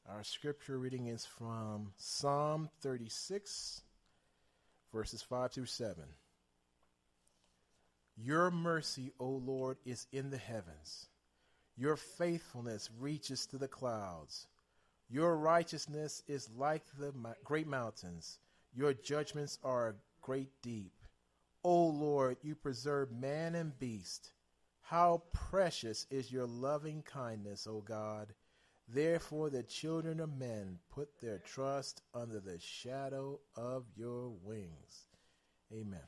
Our scripture reading is from Psalm 36, verses 5 through 7. Your mercy, O Lord, is in the heavens. Your faithfulness reaches to the clouds. Your righteousness is like the great mountains. Your judgments are great deep. O Lord, you preserve man and beast. How precious is your loving kindness, O God. Therefore the children of men put their trust under the shadow of your wings. Amen.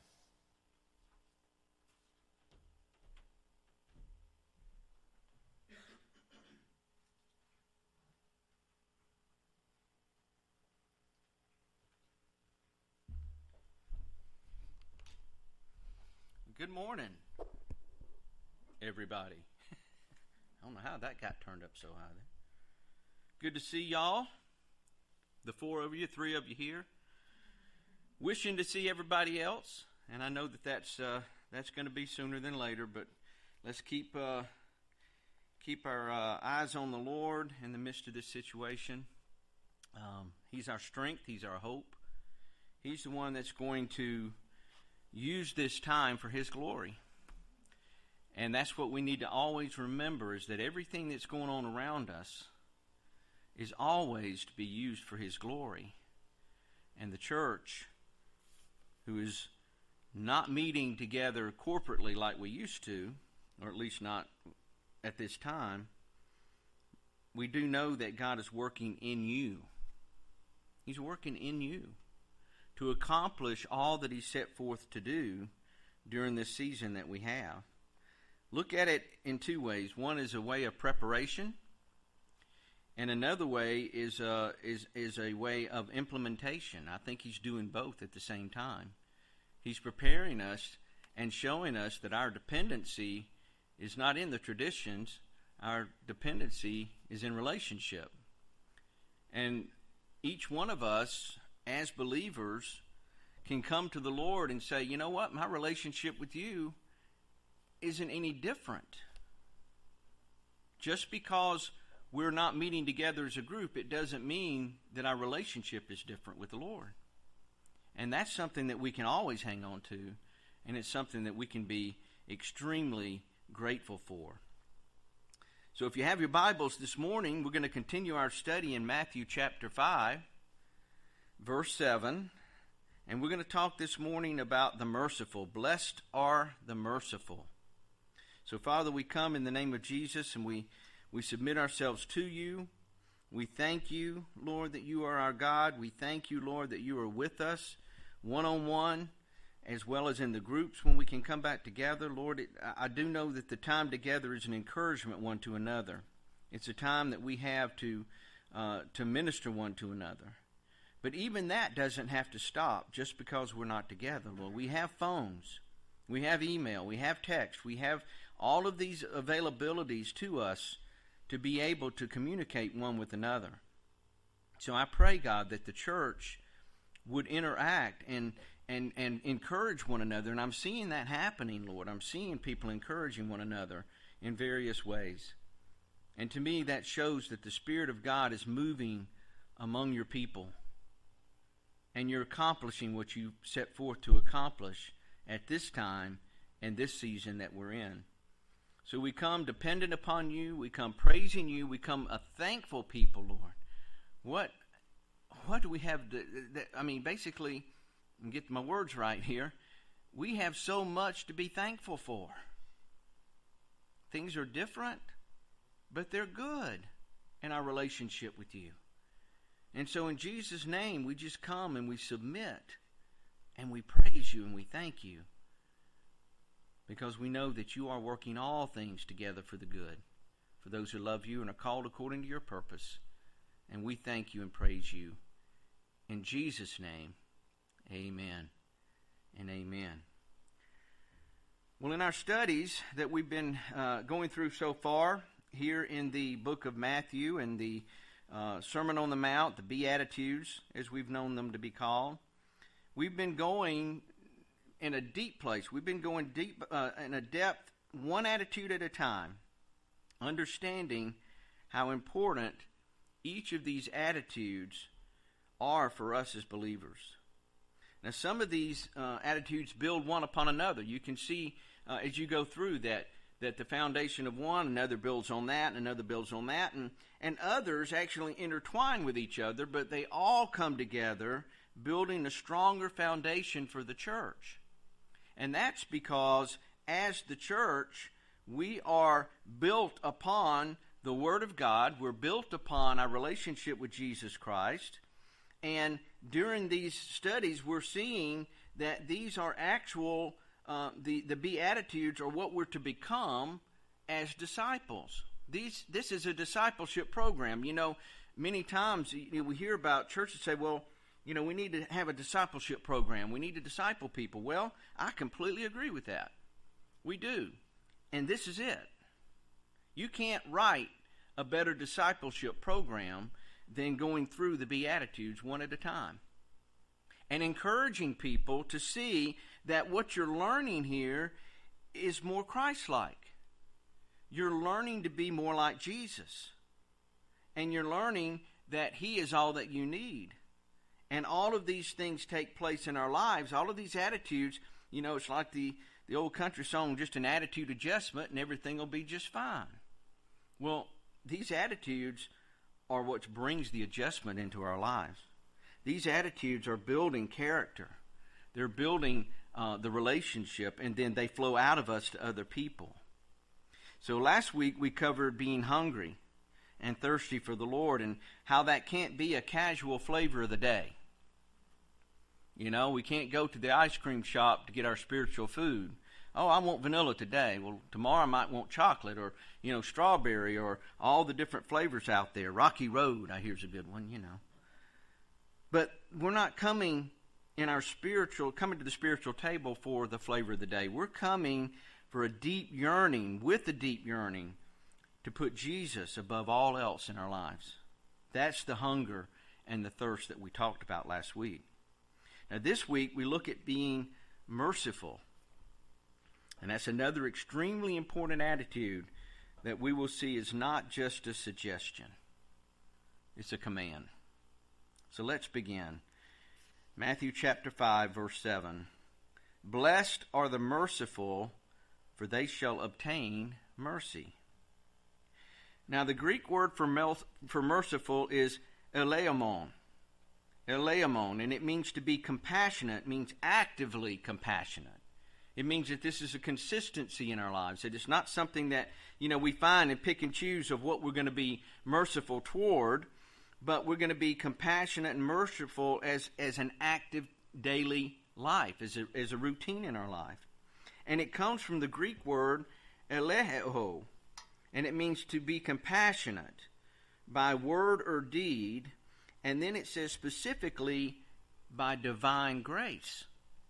Good morning, everybody. I don't know how that got turned up so high there. Good to see y'all, the 4 of you, 3 of you here. Wishing to see everybody else, and I know that that's going to be sooner than later, but let's keep our eyes on the Lord in the midst of this situation. He's our strength. He's our hope. He's the one that's going to use this time for His glory. And that's what we need to always remember, is that everything that's going on around us is always to be used for His glory. And the church, who is not meeting together corporately like we used to, or at least not at this time, we do know that God is working in you. He's working in you to accomplish all that He set forth to do during this season that we have. Look at it in 2 ways. One is a way of preparation, and another way is a way of implementation. I think He's doing both at the same time. He's preparing us and showing us that our dependency is not in the traditions. Our dependency is in relationship. And each one of us, as believers, can come to the Lord and say, you know what, my relationship with you isn't any different. Just because we're not meeting together as a group, it doesn't mean that our relationship is different with the Lord. And that's something that we can always hang on to, and it's something that we can be extremely grateful for. So if you have your Bibles this morning, we're going to continue our study in Matthew chapter 5. Verse 7, and we're going to talk this morning about the merciful. Blessed are the merciful. So, Father, we come in the name of Jesus, and we submit ourselves to you. We thank you, Lord, that you are our God. We thank you, Lord, that you are with us one-on-one, as well as in the groups when we can come back together. Lord, I do know that the time together is an encouragement one to another. It's a time that we have to minister one to another. But even that doesn't have to stop just because we're not together, Lord. We have phones, we have email, we have text, we have all of these availabilities to us to be able to communicate one with another. So I pray, God, that the church would interact and encourage one another. And I'm seeing that happening, Lord. I'm seeing people encouraging one another in various ways. And to me, that shows that the Spirit of God is moving among your people. And you're accomplishing what you set forth to accomplish at this time and this season that we're in. So we come dependent upon you. We come praising you. We come a thankful people, Lord. What do we have? Basically, and get my words right here, we have so much to be thankful for. Things are different, but they're good in our relationship with you. And so in Jesus' name, we just come and we submit and we praise you and we thank you, because we know that you are working all things together for the good, for those who love you and are called according to your purpose. And we thank you and praise you. In Jesus' name, amen and amen. Well, in our studies that we've been going through so far here in the book of Matthew and the Sermon on the Mount, the Beatitudes, as we've known them to be called, we've been going in a deep place. We've been going deep in a depth, one attitude at a time, understanding how important each of these attitudes are for us as believers. Now, some of these attitudes build one upon another. You can see as you go through that the foundation of one, another builds on that, and another builds on that, and others actually intertwine with each other, but they all come together building a stronger foundation for the church. And that's because as the church, we are built upon the Word of God. We're built upon our relationship with Jesus Christ. And during these studies, we're seeing that these are actual, the Beatitudes are what we're to become as disciples. This is a discipleship program. You know, many times we hear about churches say, well, you know, we need to have a discipleship program. We need to disciple people. Well, I completely agree with that. We do. And this is it. You can't write a better discipleship program than going through the Beatitudes one at a time and encouraging people to see that what you're learning here is more Christ-like. You're learning to be more like Jesus, and you're learning that He is all that you need. And all of these things take place in our lives. All of these attitudes, you know, it's like the old country song, just an attitude adjustment and everything will be just fine. Well, these attitudes are what brings the adjustment into our lives. These attitudes are building character. They're building the relationship, and then they flow out of us to other people. So last week we covered being hungry and thirsty for the Lord and how that can't be a casual flavor of the day. You know, we can't go to the ice cream shop to get our spiritual food. Oh, I want vanilla today. Well, tomorrow I might want chocolate or, you know, strawberry or all the different flavors out there. Rocky Road, I hear, is a good one, you know. But we're not coming to the spiritual table for the flavor of the day. We're coming for a deep yearning, to put Jesus above all else in our lives. That's the hunger and the thirst that we talked about last week. Now, this week we look at being merciful. And that's another extremely important attitude that we will see is not just a suggestion. It's a command. So let's begin. Matthew chapter 5, verse 7. Blessed are the merciful, for they shall obtain mercy. Now the Greek word for merciful is eleomon. Eleomon, and it means to be compassionate, means actively compassionate. It means that this is a consistency in our lives. That it's not something that, you know, we find and pick and choose of what we're going to be merciful toward, but we're going to be compassionate and merciful as an active daily life, as a routine in our life. And it comes from the Greek word eleho, and it means to be compassionate by word or deed, and then it says specifically by divine grace.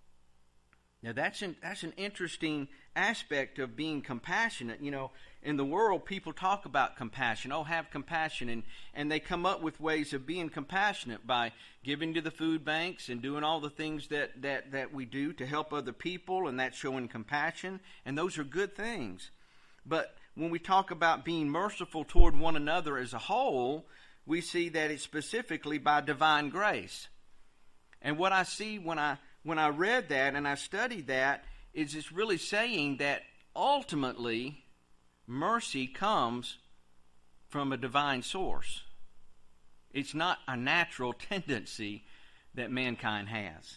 Now that's an interesting aspect of being compassionate. You know, in the world, people talk about compassion. Oh, have compassion, and they come up with ways of being compassionate by giving to the food banks and doing all the things that we do to help other people, and that's showing compassion. And those are good things. But when we talk about being merciful toward one another as a whole, we see that it's specifically by divine grace. And what I see when I read that and I studied that is it's really saying that ultimately mercy comes from a divine source. It's not a natural tendency that mankind has.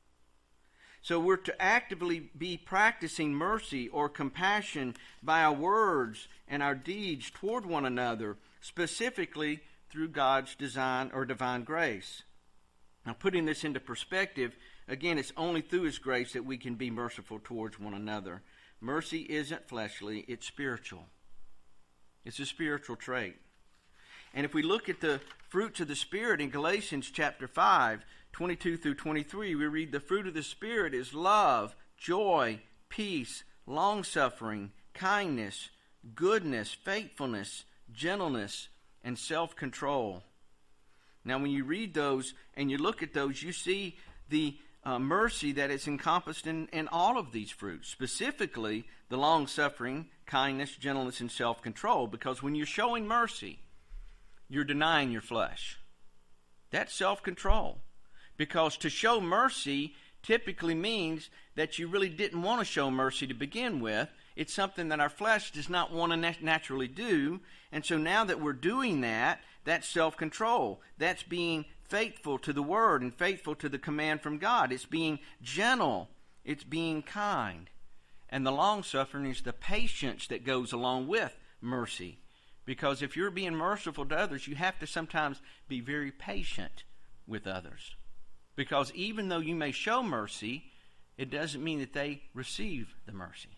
So we're to actively be practicing mercy or compassion by our words and our deeds toward one another, specifically through God's design or divine grace. Now, putting this into perspective, again, it's only through His grace that we can be merciful towards one another. Mercy isn't fleshly, it's spiritual. It's a spiritual trait. And if we look at the fruits of the Spirit in Galatians chapter 5, 22 through 23, we read the fruit of the Spirit is love, joy, peace, long-suffering, kindness, goodness, faithfulness, gentleness, and self-control. Now, when you read those and you look at those, you see the mercy that is encompassed in all of these fruits, specifically the long-suffering, kindness, gentleness, and self-control. Because when you're showing mercy, you're denying your flesh. That's self-control. Because to show mercy typically means that you really didn't want to show mercy to begin with. It's something that our flesh does not want to naturally do. And so now that we're doing that, that's self-control. That's being faithful to the Word and faithful to the command from God. It's being gentle. It's being kind. And the long-suffering is the patience that goes along with mercy. Because if you're being merciful to others, you have to sometimes be very patient with others. Because even though you may show mercy, it doesn't mean that they receive the mercy.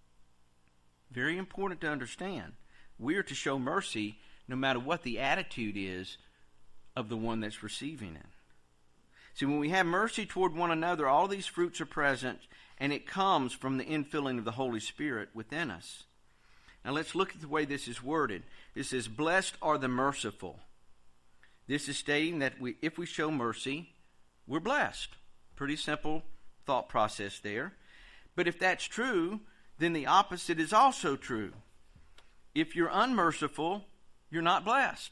Very important to understand. We are to show mercy no matter what the attitude is of the one that's receiving it. See, when we have mercy toward one another, all these fruits are present, and it comes from the infilling of the Holy Spirit within us. Now let's look at the way this is worded. It says, blessed are the merciful. This is stating that if we show mercy, we're blessed. Pretty simple thought process there. But if that's true, then the opposite is also true. If you're unmerciful, you're not blessed.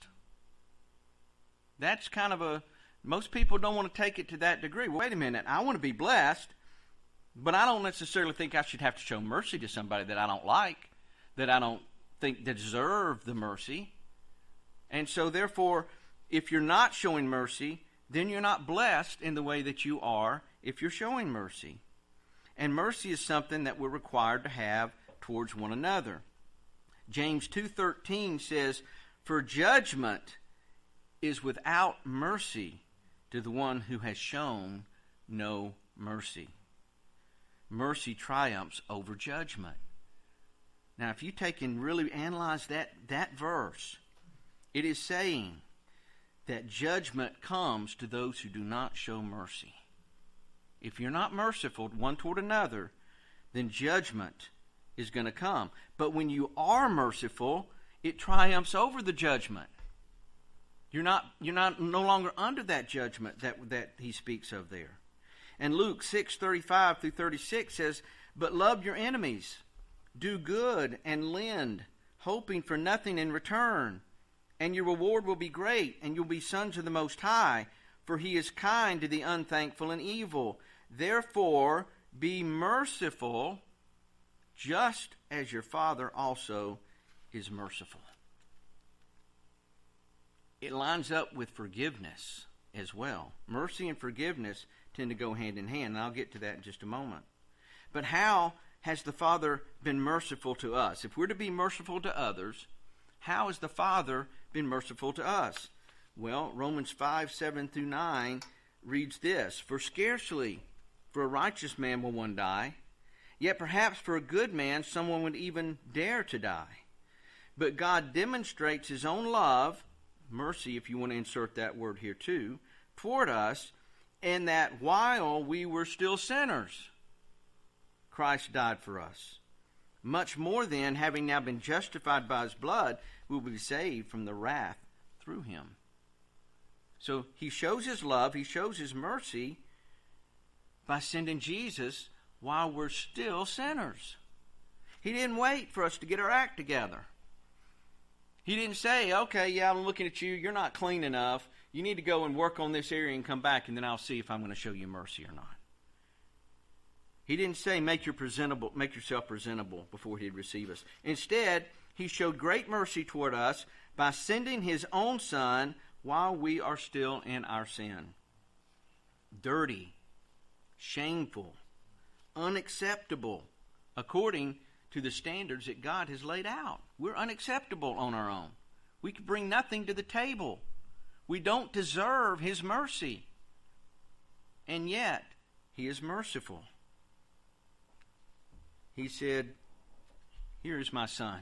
That's kind of most people don't want to take it to that degree. Wait a minute, I want to be blessed, but I don't necessarily think I should have to show mercy to somebody that I don't like, that I don't think deserve the mercy. And so therefore, if you're not showing mercy, then you're not blessed in the way that you are if you're showing mercy. And mercy is something that we're required to have towards one another. James 2:13 says, for judgment is without mercy to the one who has shown no mercy. Mercy triumphs over judgment. Now, if you take and really analyze that verse, it is saying that judgment comes to those who do not show mercy. If you're not merciful one toward another, then judgment is going to come. But when you are merciful, it triumphs over the judgment. You're no longer under that judgment that he speaks of there. And Luke 6:35 through 36 says, but love your enemies, do good and lend, hoping for nothing in return. And your reward will be great, and you'll be sons of the Most High, for he is kind to the unthankful and evil. Therefore, be merciful, just as your Father also is merciful. It lines up with forgiveness as well. Mercy and forgiveness tend to go hand in hand, and I'll get to that in just a moment. But how has the Father been merciful to us? If we're to be merciful to others, how has the Father been merciful to us? Well, Romans 5:7 through 9 reads this, for scarcely for a righteous man will one die, yet perhaps for a good man someone would even dare to die. But God demonstrates his own love, mercy if you want to insert that word here too, toward us, in that while we were still sinners, Christ died for us. Much more then, having now been justified by his blood, we will be saved from the wrath through him. So he shows his love, he shows his mercy by sending Jesus while we're still sinners. He didn't wait for us to get our act together. He didn't say, okay, yeah, I'm looking at you, you're not clean enough, you need to go and work on this area and come back, and then I'll see if I'm going to show you mercy or not. He didn't say make yourself presentable before he'd receive us. Instead, he showed great mercy toward us by sending his own Son while we are still in our sin. Dirty, shameful, unacceptable, according to the standards that God has laid out. We're unacceptable on our own. We can bring nothing to the table. We don't deserve his mercy. And yet, he is merciful. He said, here is my Son.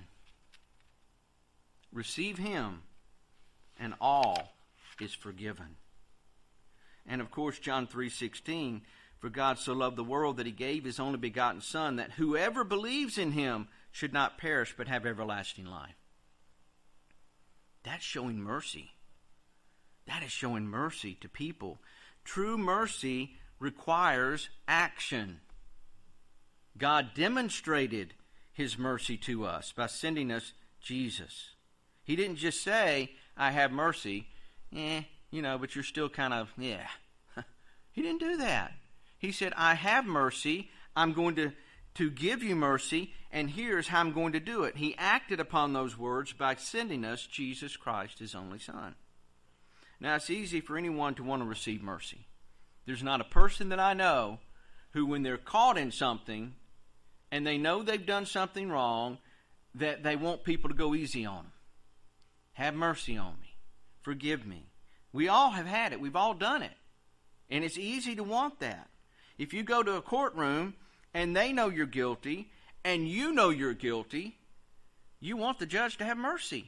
Receive him, and all is forgiven. And of course, John 3:16, for God so loved the world that he gave his only begotten Son, that whoever believes in him should not perish but have everlasting life. That's showing mercy. That is showing mercy to people. True mercy requires action. God demonstrated his mercy to us by sending us Jesus. He didn't just say, I have mercy, but you're still kind of, yeah. He didn't do that. He said, I have mercy. I'm going to give you mercy, and here's how I'm going to do it. He acted upon those words by sending us Jesus Christ, his only Son. Now, it's easy for anyone to want to receive mercy. There's not a person that I know who, when they're caught in something and they know they've done something wrong, that they want people to go easy on them. Have mercy on me. Forgive me. We all have had it. We've all done it. And it's easy to want that. If you go to a courtroom and they know you're guilty and you know you're guilty, you want the judge to have mercy.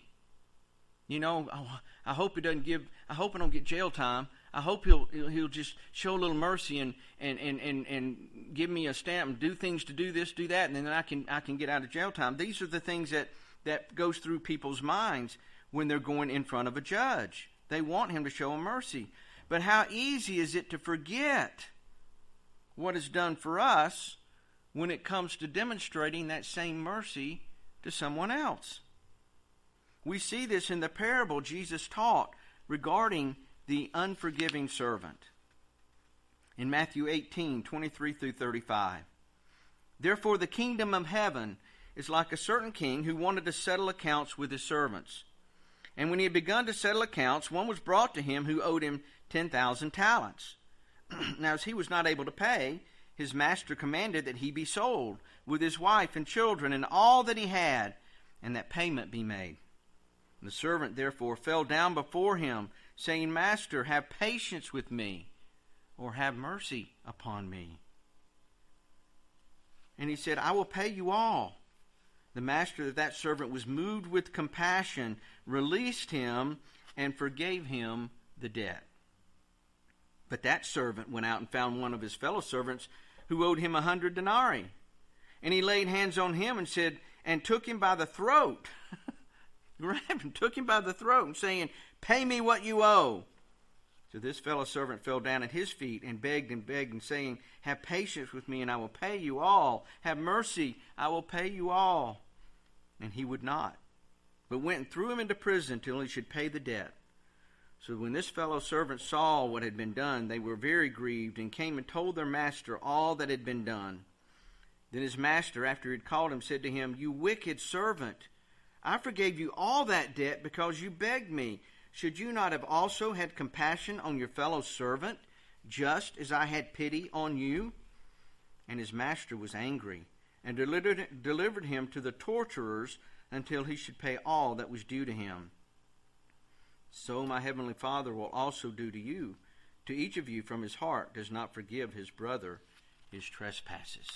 I hope I don't get jail time. I hope he'll just show a little mercy and give me a stamp and do things to do this, do that, and then I can get out of jail time. These are the things that goes through people's minds when they're going in front of a judge. They want him to show them mercy. But how easy is it to forget what is done for us when it comes to demonstrating that same mercy to someone else? We see this in the parable Jesus taught regarding the unforgiving servant. In Matthew 18:23-35. Therefore the kingdom of heaven is like a certain king who wanted to settle accounts with his servants. And when he had begun to settle accounts, one was brought to him who owed him 10,000 talents. Now as he was not able to pay, his master commanded that he be sold, with his wife and children and all that he had, and that payment be made. The servant therefore fell down before him, saying, Master, have patience with me, or have mercy upon me. And he said, I will pay you all. The master of that servant was moved with compassion, released him, and forgave him the debt. But that servant went out and found one of his fellow servants who owed him 100 denarii. And he laid hands on him and said, and took him by the throat. Grabbed him, took him by the throat, and saying, Pay me what you owe. So this fellow servant fell down at his feet and begged and saying, Have patience with me, and I will pay you all. Have mercy, I will pay you all. And he would not, but went and threw him into prison till he should pay the debt. So when this fellow servant saw what had been done, they were very grieved, and came and told their master all that had been done. Then his master, after he had called him, said to him, You wicked servant, I forgave you all that debt because you begged me. Should you not have also had compassion on your fellow servant, just as I had pity on you? And his master was angry, and delivered him to the torturers until he should pay all that was due to him. So my heavenly Father will also do to you. To each of you from his heart does not forgive his brother his trespasses.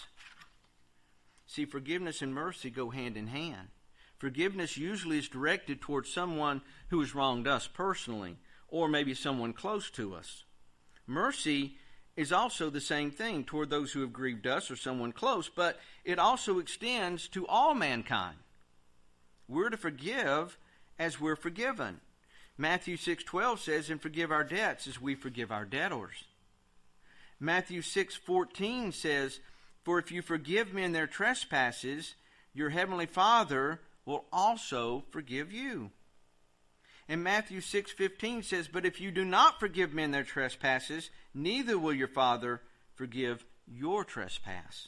See, forgiveness and mercy go hand in hand. Forgiveness usually is directed towards someone who has wronged us personally, or maybe someone close to us. Mercy is also the same thing toward those who have grieved us or someone close, but it also extends to all mankind. We're to forgive as we're forgiven. Matthew 6:12 says, And forgive our debts as we forgive our debtors. Matthew 6:14 says, For if you forgive men their trespasses, your heavenly Father will also forgive you. And Matthew 6:15 says, But if you do not forgive men their trespasses, neither will your Father forgive your trespass.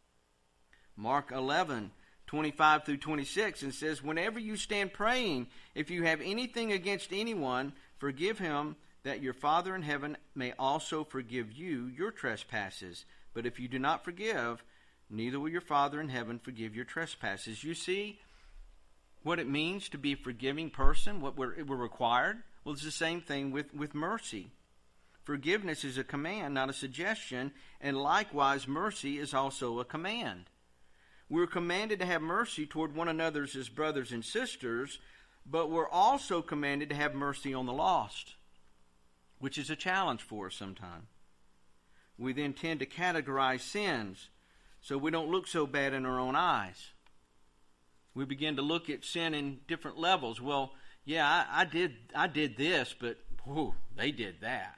Mark 11:25-26, and says, Whenever you stand praying, if you have anything against anyone, forgive him, that your Father in heaven may also forgive you your trespasses. But if you do not forgive, neither will your Father in heaven forgive your trespasses. You see what it means to be a forgiving person, what we're required? Well, it's the same thing with mercy. Forgiveness is a command, not a suggestion, and likewise mercy is also a command. We're commanded to have mercy toward one another as brothers and sisters, but we're also commanded to have mercy on the lost, which is a challenge for us sometimes. We then tend to categorize sins so we don't look so bad in our own eyes. We begin to look at sin in different levels. Well, yeah, I did this, but they did that,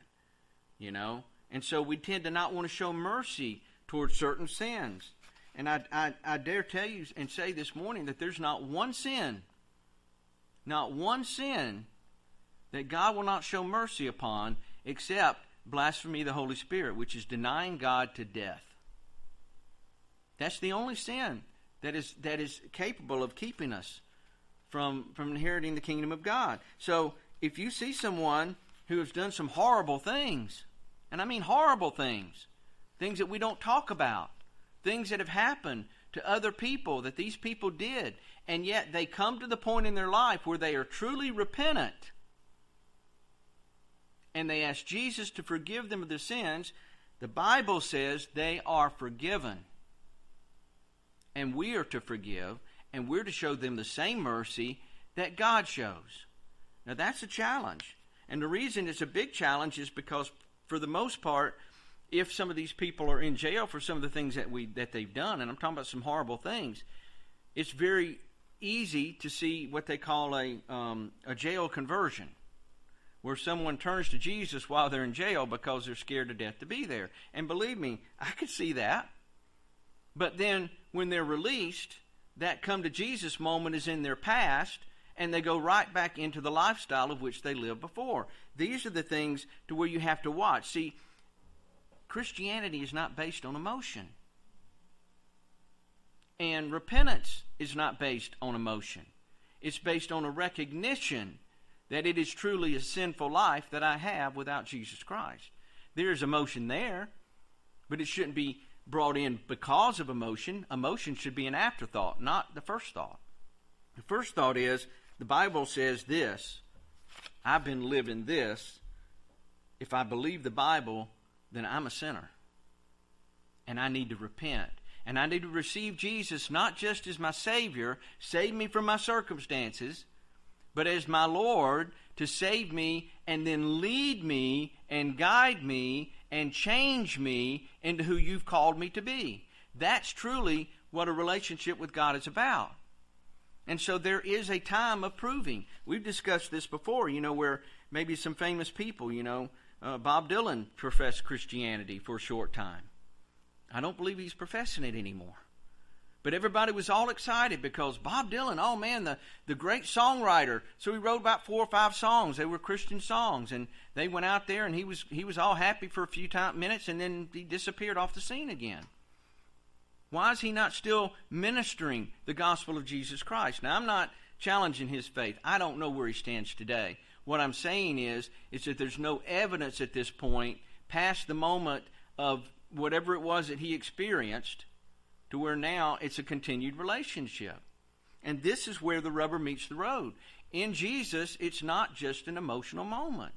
And so we tend to not want to show mercy towards certain sins. And I dare tell you and say this morning that there's not one sin that God will not show mercy upon except blasphemy of the Holy Spirit, which is denying God to death. That's the only sin that is capable of keeping us from inheriting the kingdom of God. So if you see someone who has done some horrible things, and I mean horrible things that we don't talk about, things that have happened to other people that these people did, and yet they come to the point in their life where they are truly repentant, and they ask Jesus to forgive them of their sins, the Bible says they are forgiven. And we are to forgive, and we're to show them the same mercy that God shows. Now that's a challenge. And the reason it's a big challenge is because, for the most part, if some of these people are in jail for some of the things that they've done, and I'm talking about some horrible things, it's very easy to see what they call a jail conversion, where someone turns to Jesus while they're in jail because they're scared to death to be there. And believe me, I could see that. But then when they're released, that come to Jesus moment is in their past, and they go right back into the lifestyle of which they lived before. These are the things to where you have to watch. See, Christianity is not based on emotion. And repentance is not based on emotion. It's based on a recognition that it is truly a sinful life that I have without Jesus Christ. There is emotion there, but it shouldn't be brought in because of emotion. Emotion should be an afterthought, not the first thought. The first thought is, the Bible says this, I've been living this. If I believe the Bible, then I'm a sinner. And I need to repent. And I need to receive Jesus not just as my Savior, save me from my circumstances, but as my Lord to save me and then lead me and guide me and change me into who you've called me to be. That's truly what a relationship with God is about. And so there is a time of proving. We've discussed this before, where maybe some famous people, Bob Dylan professed Christianity for a short time. I don't believe he's professing it anymore. But everybody was all excited because Bob Dylan, oh man, the great songwriter. So he wrote about 4 or 5 songs. They were Christian songs. And they went out there and he was all happy for a few minutes, and then he disappeared off the scene again. Why is he not still ministering the gospel of Jesus Christ? Now, I'm not challenging his faith. I don't know where he stands today. What I'm saying is that there's no evidence at this point past the moment of whatever it was that he experienced to where now it's a continued relationship. And this is where the rubber meets the road. In Jesus, it's not just an emotional moment.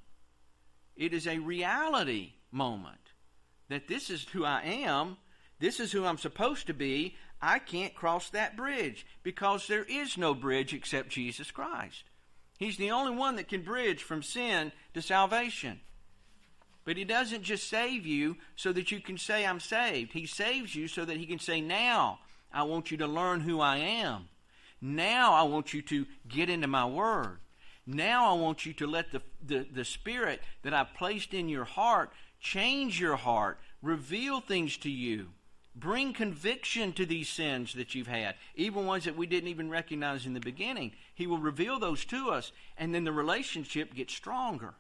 It is a reality moment. That this is who I am. This is who I'm supposed to be. I can't cross that bridge because there is no bridge except Jesus Christ. He's the only one that can bridge from sin to salvation. But he doesn't just save you so that you can say, I'm saved. He saves you so that he can say, now I want you to learn who I am. Now I want you to get into my word. Now I want you to let the Spirit that I've placed in your heart change your heart, reveal things to you, bring conviction to these sins that you've had, even ones that we didn't even recognize in the beginning. He will reveal those to us, and then the relationship gets stronger.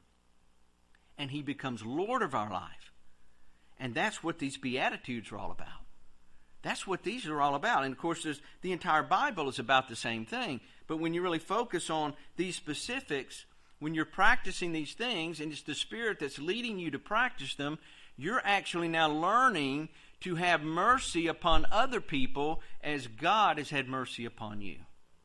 And he becomes Lord of our life. And that's what these Beatitudes are all about. That's what these are all about. And of course, the entire Bible is about the same thing. But when you really focus on these specifics, when you're practicing these things, and it's the Spirit that's leading you to practice them, you're actually now learning to have mercy upon other people as God has had mercy upon you.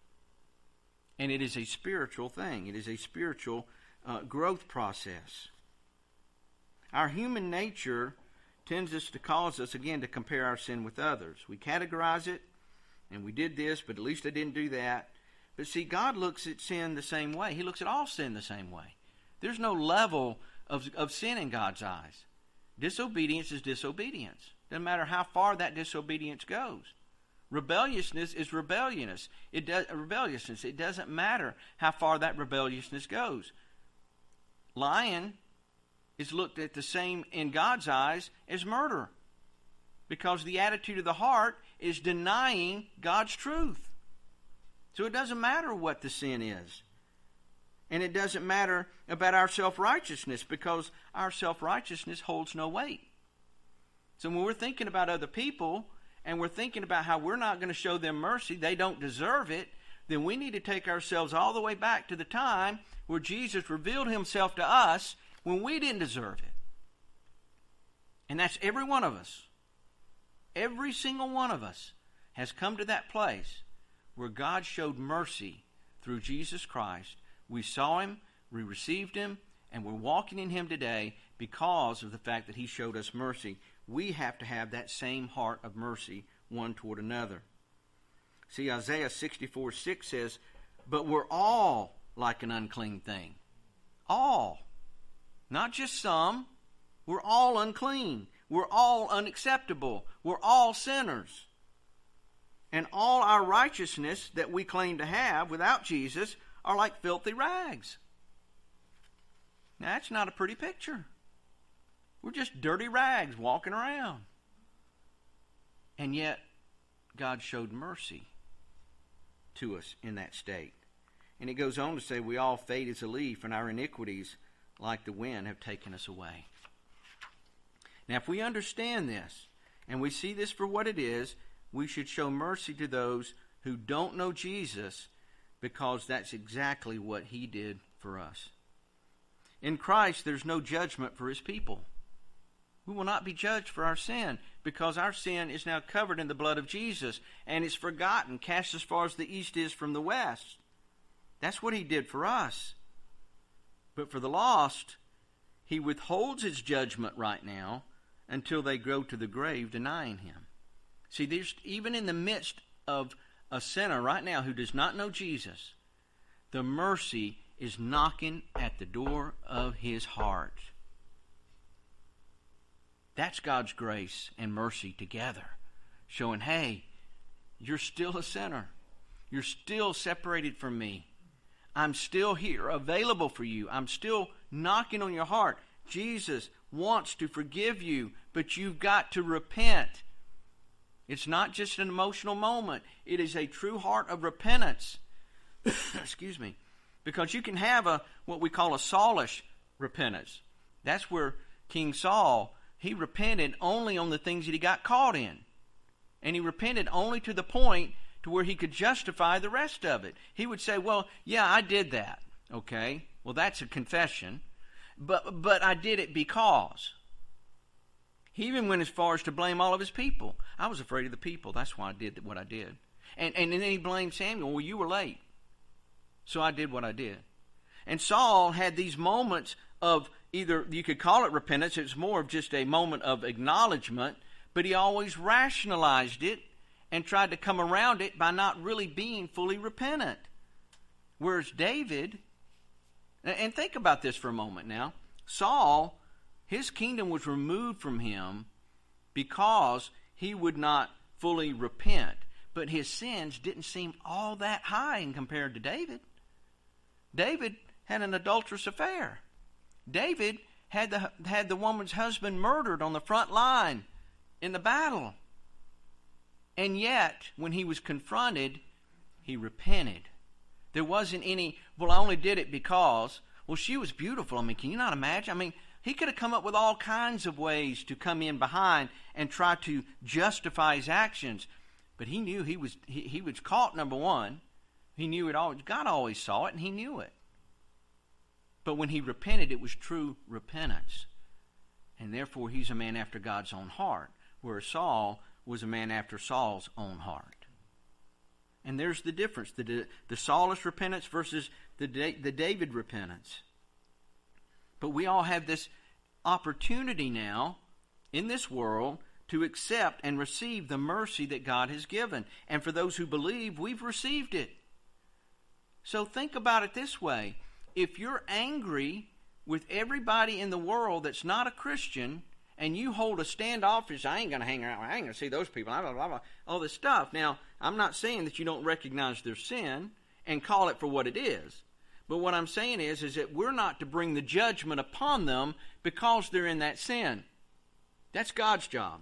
And it is a spiritual thing. It is a spiritual growth process. Our human nature tends us to cause us, again, to compare our sin with others. We categorize it, and we did this, but at least I didn't do that. But see, God looks at sin the same way. He looks at all sin the same way. There's no level of sin in God's eyes. Disobedience is disobedience. Doesn't matter how far that disobedience goes. Rebelliousness is rebelliousness. It doesn't matter how far that rebelliousness goes. Lying is looked at the same in God's eyes as murder, because the attitude of the heart is denying God's truth. So it doesn't matter what the sin is. And it doesn't matter about our self-righteousness, because our self-righteousness holds no weight. So when we're thinking about other people, and we're thinking about how we're not going to show them mercy, they don't deserve it, then we need to take ourselves all the way back to the time where Jesus revealed himself to us when we didn't deserve it. And that's every one of us. Every single one of us has come to that place where God showed mercy through Jesus Christ. We saw him, we received him, and we're walking in him today because of the fact that he showed us mercy. We have to have that same heart of mercy one toward another. See, Isaiah 64:6 says, "But we're all like an unclean thing." All. Not just some. We're all unclean. We're all unacceptable. We're all sinners. And all our righteousness that we claim to have without Jesus are like filthy rags. Now, that's not a pretty picture. We're just dirty rags walking around. And yet, God showed mercy to us in that state. And it goes on to say, "We all fade as a leaf, and our iniquities, like the wind, have taken us away." Now, if we understand this, and we see this for what it is, we should show mercy to those who don't know Jesus, because that's exactly what he did for us. In Christ, there's no judgment for his people. We will not be judged for our sin, because our sin is now covered in the blood of Jesus, and it's forgotten, cast as far as the east is from the west. That's what he did for us. But for the lost, he withholds his judgment right now until they go to the grave denying him. See, there's, even in the midst of a sinner right now who does not know Jesus, the mercy is knocking at the door of his heart. That's God's grace and mercy together, showing, hey, you're still a sinner. You're still separated from me. I'm still here, available for you. I'm still knocking on your heart. Jesus wants to forgive you, but you've got to repent. It's not just an emotional moment. It is a true heart of repentance. Excuse me. Because you can have what we call a Saulish repentance. That's where King Saul, he repented only on the things that he got caught in. And he repented only to the point to where he could justify the rest of it. He would say, well, yeah, I did that. Okay, well, that's a confession. But I did it because. He even went as far as to blame all of his people. I was afraid of the people. That's why I did what I did. And then he blamed Samuel. Well, you were late, so I did what I did. And Saul had these moments of either, you could call it repentance, it's more of just a moment of acknowledgement, but he always rationalized it and tried to come around it by not really being fully repentant. Whereas David, and think about this for a moment now, Saul, his kingdom was removed from him because he would not fully repent. But his sins didn't seem all that high in compared to David. David had an adulterous affair. David had the woman's husband murdered on the front line in the battle. And yet, when he was confronted, he repented. There wasn't any, well, I only did it because, well, she was beautiful. I mean, can you not imagine? I mean, he could have come up with all kinds of ways to come in behind and try to justify his actions. But he knew he was caught, number one. He knew it all. God always saw it, and he knew it. But when he repented, it was true repentance. And therefore, he's a man after God's own heart, whereas Saul was a man after Saul's own heart. And there's the difference, the Saulish repentance versus the David repentance. But we all have this opportunity now in this world to accept and receive the mercy that God has given. And for those who believe, we've received it. So think about it this way. If you're angry with everybody in the world that's not a Christian, and you hold a standoffish, I ain't going to hang around, I ain't going to see those people, blah, blah, blah, blah, all this stuff. Now, I'm not saying that you don't recognize their sin and call it for what it is. But what I'm saying is that we're not to bring the judgment upon them because they're in that sin. That's God's job.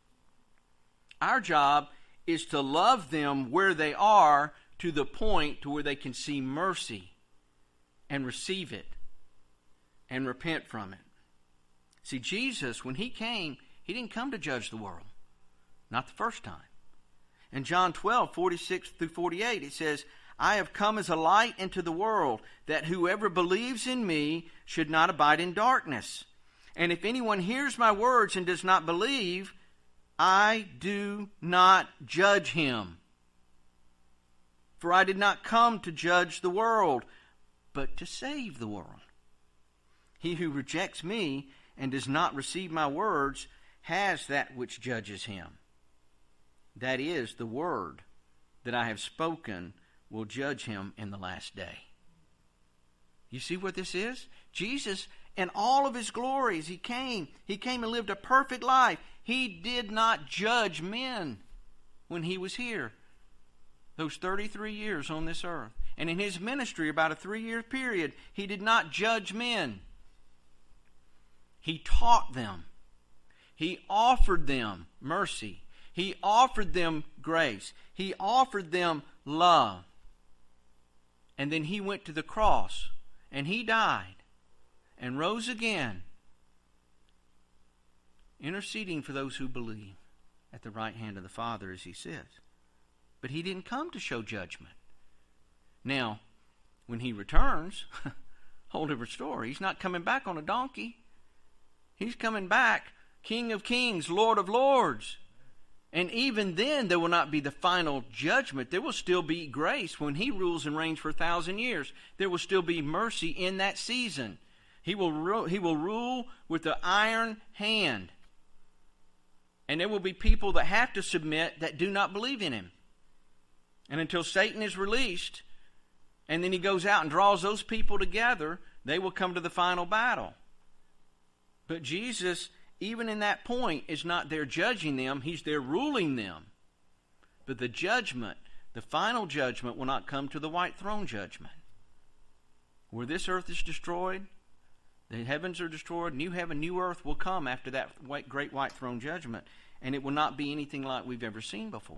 Our job is to love them where they are to the point to where they can see mercy and receive it and repent from it. See, Jesus, when he came, he didn't come to judge the world. Not the first time. In John 12:46-48, it says, I have come as a light into the world, that whoever believes in me should not abide in darkness. And if anyone hears my words and does not believe, I do not judge him. For I did not come to judge the world, but to save the world. He who rejects me and does not receive my words has that which judges him. That is, the word that I have spoken will judge him in the last day. You see what this is? Jesus, in all of his glories, he came and lived a perfect life. He did not judge men when he was here. Those 33 years on this earth. And in his ministry, about a 3-year period, he did not judge men. He taught them. He offered them mercy. He offered them grace. He offered them love. And then he went to the cross, and he died and rose again, interceding for those who believe at the right hand of the Father, as he says. But he didn't come to show judgment. Now, when he returns, whole different story. He's not coming back on a donkey. He's coming back, King of kings, Lord of lords. And even then, there will not be the final judgment. There will still be grace when he rules and reigns for 1,000 years. There will still be mercy in that season. He will rule with the iron hand. And there will be people that have to submit that do not believe in him. And until Satan is released, and then he goes out and draws those people together, they will come to the final battle. But Jesus, even in that point, is not there judging them. He's there ruling them. But the judgment, the final judgment, will not come to the white throne judgment. Where this earth is destroyed, the heavens are destroyed, new heaven, new earth will come after that great white throne judgment. And it will not be anything like we've ever seen before.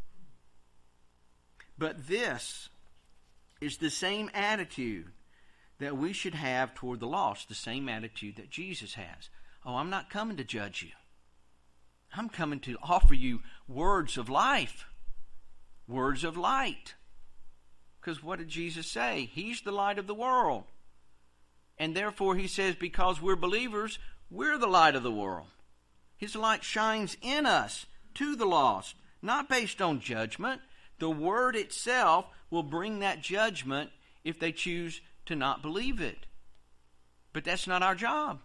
But this is the same attitude that we should have toward the lost, the same attitude that Jesus has. Oh, I'm not coming to judge you. I'm coming to offer you words of life, words of light. Because what did Jesus say? He's the light of the world. And therefore he says, because we're believers, we're the light of the world. His light shines in us to the lost, not based on judgment. The word itself will bring that judgment if they choose to not believe it. But that's not our job.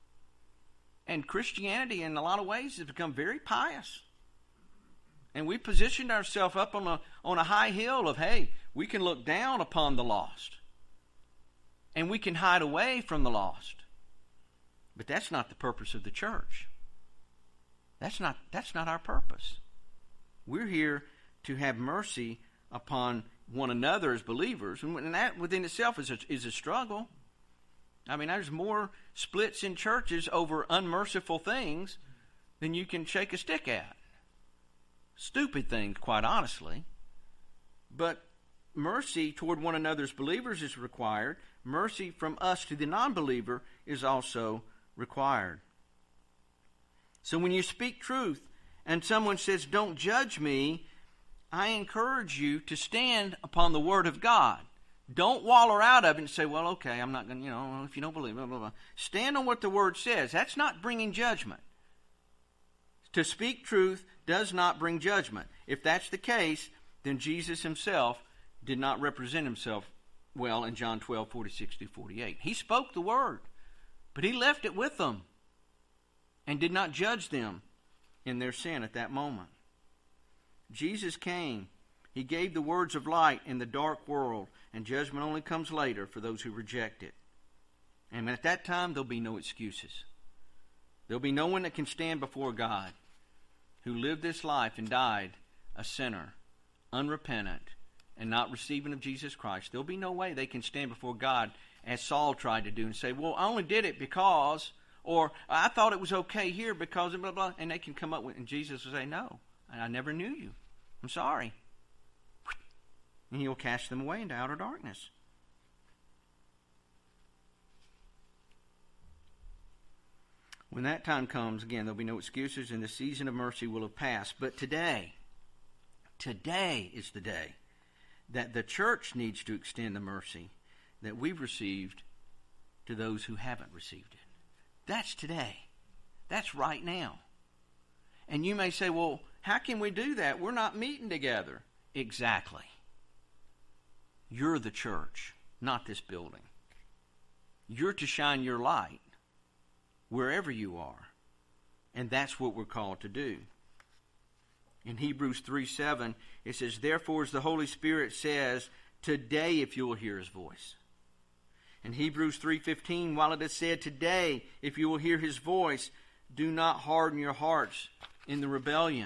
And Christianity, in a lot of ways, has become very pious. And we positioned ourselves up on a high hill of, hey, we can look down upon the lost. And we can hide away from the lost. But that's not the purpose of the church. That's not our purpose. We're here to have mercy upon one another as believers. And that within itself is a struggle. I mean, there's more splits in churches over unmerciful things than you can shake a stick at. Stupid things, quite honestly. But mercy toward one another as believers is required. Mercy from us to the non-believer is also required. So when you speak truth and someone says, don't judge me, I encourage you to stand upon the Word of God. Don't wallow out of it and say, well, okay, I'm not going to, if you don't believe, blah, blah, blah. Stand on what the Word says. That's not bringing judgment. To speak truth does not bring judgment. If that's the case, then Jesus himself did not represent himself well in John 12:46-48. He spoke the Word, but he left it with them and did not judge them in their sin at that moment. Jesus came. He gave the words of light in the dark world, and judgment only comes later for those who reject it. And at that time, there'll be no excuses. There'll be no one that can stand before God who lived this life and died a sinner, unrepentant, and not receiving of Jesus Christ. There'll be no way they can stand before God as Saul tried to do and say, well, I only did it because, or I thought it was okay here because, blah, blah, and they can come up with, and Jesus will say, no, I never knew you. I'm sorry. And he'll cast them away into outer darkness. When that time comes, again, there'll be no excuses, and the season of mercy will have passed. But today is the day that the church needs to extend the mercy that we've received to those who haven't received it. That's today. That's right now. And you may say, well, how can we do that? We're not meeting together. Exactly. You're the church, not this building. You're to shine your light wherever you are. And that's what we're called to do. In Hebrews 3:7, it says, therefore, as the Holy Spirit says, today if you will hear his voice. In Hebrews 3:15, while it is said, today if you will hear his voice, do not harden your hearts in the rebellion.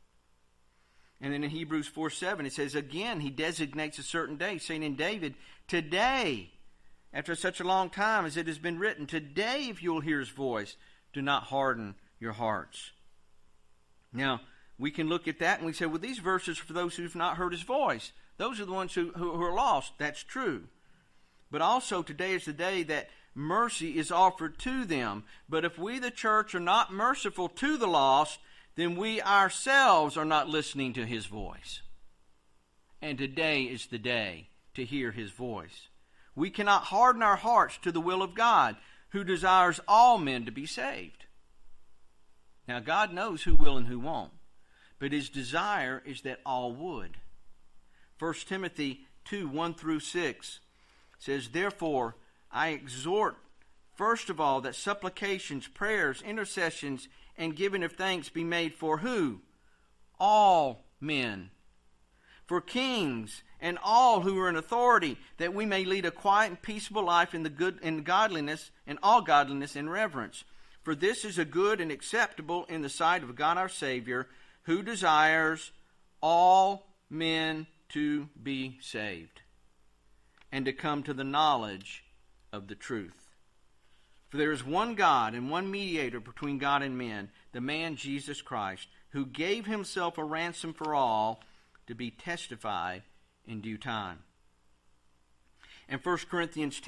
And then in Hebrews 4:7, it says, again, he designates a certain day, saying in David, today, after such a long time as it has been written, today if you will hear his voice, do not harden your hearts. Now, we can look at that and we say, well, these verses are for those who've not heard his voice. Those are the ones who are lost. That's true. But also today is the day that mercy is offered to them. But if we, the church, are not merciful to the lost, then we ourselves are not listening to his voice. And today is the day to hear his voice. We cannot harden our hearts to the will of God, who desires all men to be saved. Now, God knows who will and who won't, but his desire is that all would. 1 Timothy 2:1-6 says, therefore, I exhort, first of all, that supplications, prayers, intercessions, and giving of thanks be made for who? All men. For kings and all who are in authority, that we may lead a quiet and peaceable life in the good and godliness, and all godliness and reverence. For this is a good and acceptable in the sight of God our Savior, who desires all men to be saved and to come to the knowledge of the truth. For there is one God and one mediator between God and men, the man Jesus Christ, who gave himself a ransom for all, to be testified in due time. And 1 Corinthians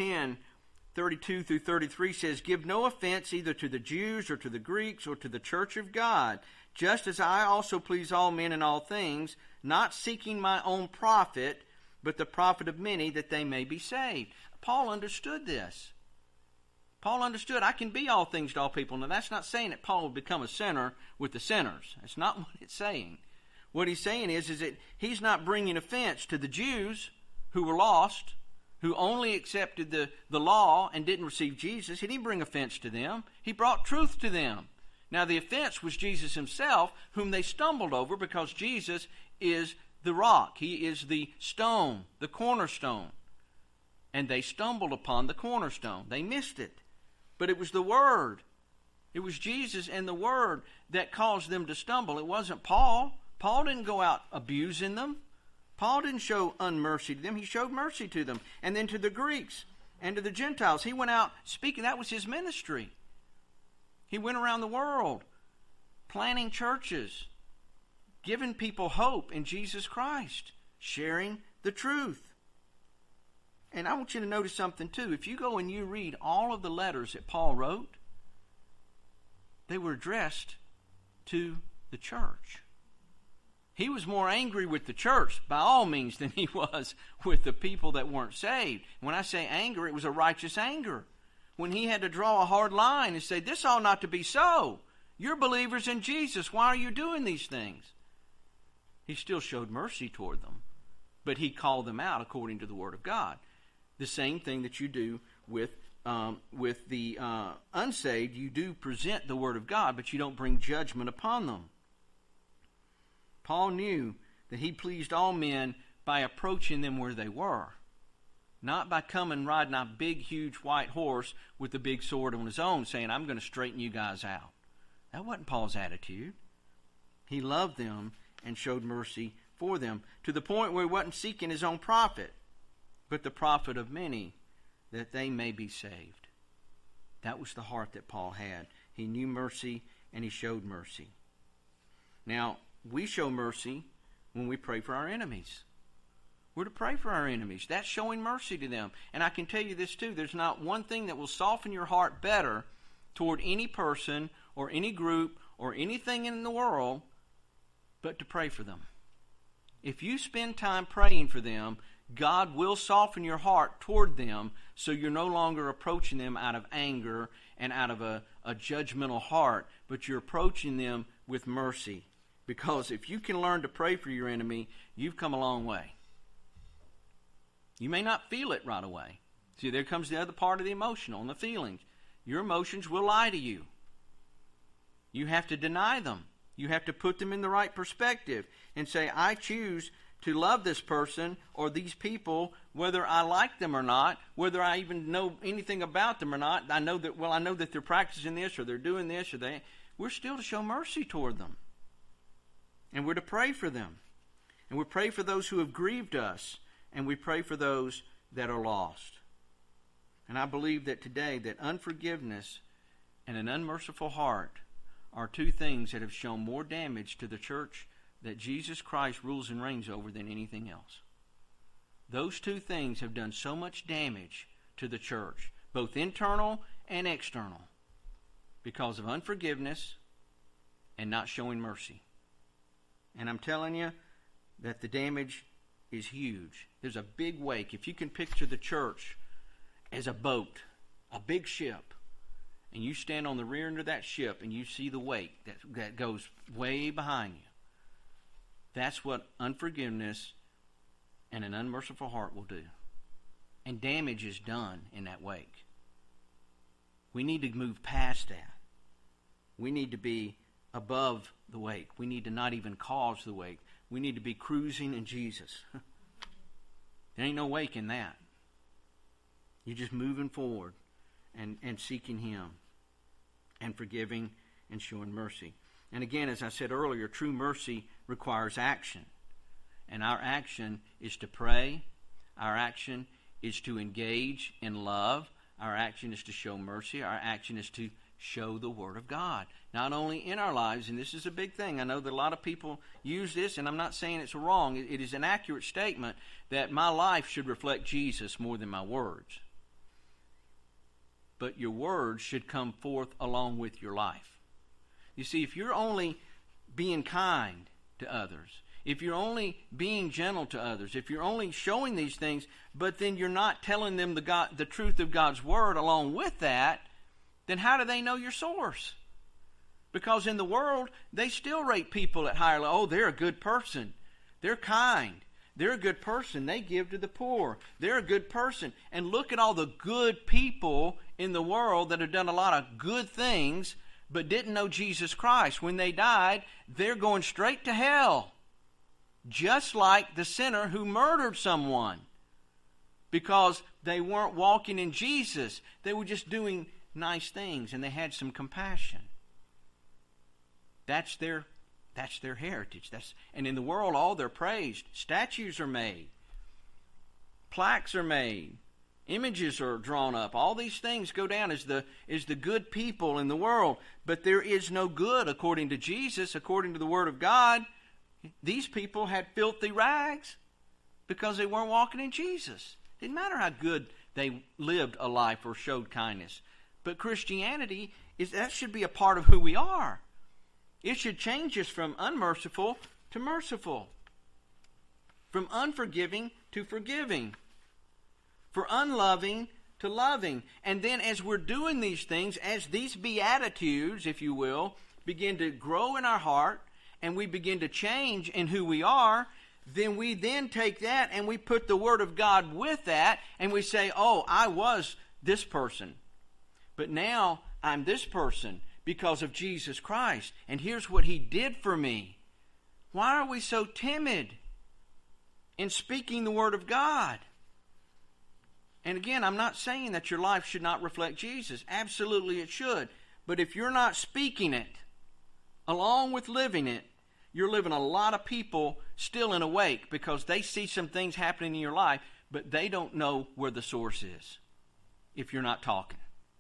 10:32-33 says, give no offense either to the Jews or to the Greeks or to the church of God, just as I also please all men in all things, not seeking my own profit, but the profit of many, that they may be saved. Paul understood this. Paul understood, I can be all things to all people. Now, that's not saying that Paul would become a sinner with the sinners. That's not what it's saying. What he's saying is that he's not bringing offense to the Jews who were lost, who only accepted the law and didn't receive Jesus. He didn't bring offense to them. He brought truth to them. Now, the offense was Jesus himself, whom they stumbled over, because Jesus is the rock. He is the stone, the cornerstone. And they stumbled upon the cornerstone. They missed it. But it was the Word. It was Jesus and the Word that caused them to stumble. It wasn't Paul. Paul didn't go out abusing them. Paul didn't show unmercy to them. He showed mercy to them. And then to the Greeks and to the Gentiles. He went out speaking. That was his ministry. He went around the world planting churches, giving people hope in Jesus Christ, sharing the truth. And I want you to notice something too. If you go and you read all of the letters that Paul wrote, they were addressed to the church. He was more angry with the church, by all means, than he was with the people that weren't saved. When I say anger, it was a righteous anger. When he had to draw a hard line and say, this ought not to be so. You're believers in Jesus. Why are you doing these things? He still showed mercy toward them, but he called them out according to the Word of God. The same thing that you do with the unsaved. You do present the Word of God, but you don't bring judgment upon them. Paul knew that he pleased all men by approaching them where they were, not by coming riding a big, huge white horse with a big sword on his own, saying, I'm going to straighten you guys out. That wasn't Paul's attitude. He loved them and showed mercy for them, to the point where he wasn't seeking his own profit, but the profit of many, that they may be saved. That was the heart that Paul had. He knew mercy and he showed mercy. Now, we show mercy when we pray for our enemies. We're to pray for our enemies. That's showing mercy to them. And I can tell you this too, there's not one thing that will soften your heart better toward any person or any group or anything in the world but to pray for them. If you spend time praying for them, God will soften your heart toward them so you're no longer approaching them out of anger and out of a judgmental heart, but you're approaching them with mercy. Because if you can learn to pray for your enemy, you've come a long way. You may not feel it right away. See, there comes the other part of the emotional and the feelings. Your emotions will lie to you. You have to deny them. You have to put them in the right perspective and say, I choose to love this person or these people, whether I like them or not, whether I even know anything about them or not. I know that they're practicing this or they're doing this or we're still to show mercy toward them. And we're to pray for them. And we pray for those who have grieved us. And we pray for those that are lost. And I believe that today that unforgiveness and an unmerciful heart are two things that have shown more damage to the church that Jesus Christ rules and reigns over than anything else. Those two things have done so much damage to the church, both internal and external, because of unforgiveness and not showing mercy. And I'm telling you that the damage is huge. There's a big wake. If you can picture the church as a boat, a big ship, and you stand on the rear end of that ship and you see the wake that goes way behind you, that's what unforgiveness and an unmerciful heart will do. And damage is done in that wake. We need to move past that. We need to be above the wake. We need to not even cause the wake. We need to be cruising in Jesus. There ain't no wake in that. You're just moving forward and seeking Him and forgiving and showing mercy. And again, as I said earlier, true mercy requires action. And our action is to pray. Our action is to engage in love. Our action is to show mercy. Our action is to show the Word of God. Not only in our lives, and this is a big thing. I know that a lot of people use this, and I'm not saying it's wrong. It is an accurate statement that my life should reflect Jesus more than my words. But your words should come forth along with your life. You see, if you're only being kind to others, if you're only being gentle to others, if you're only showing these things, but then you're not telling them the truth of God's Word along with that, then how do they know your source? Because in the world, they still rate people at higher level. Oh, they're a good person. They're kind. They're a good person. They give to the poor. They're a good person. And look at all the good people in the world that have done a lot of good things but didn't know Jesus Christ. When they died, they're going straight to hell. Just like the sinner who murdered someone. Because they weren't walking in Jesus. They were just doing nice things and they had some compassion. That's their heritage. And in the world, all they're praised. Statues are made. Plaques are made. Images are drawn up. All these things go down as the good people in the world. But there is no good according to Jesus, according to the Word of God. These people had filthy rags because they weren't walking in Jesus. Didn't matter how good they lived a life or showed kindness. But Christianity, that should be a part of who we are. It should change us from unmerciful to merciful. From unforgiving to forgiving. For unloving to loving. And then as we're doing these things, as these beatitudes, if you will, begin to grow in our heart, and we begin to change in who we are, then we then take that and we put the Word of God with that, and we say, oh, I was this person. But now I'm this person because of Jesus Christ. And here's what He did for me. Why are we so timid in speaking the Word of God? And again, I'm not saying that your life should not reflect Jesus. Absolutely it should. But if you're not speaking it, along with living it, you're living a lot of people still in a wake because they see some things happening in your life, but they don't know where the source is if you're not talking.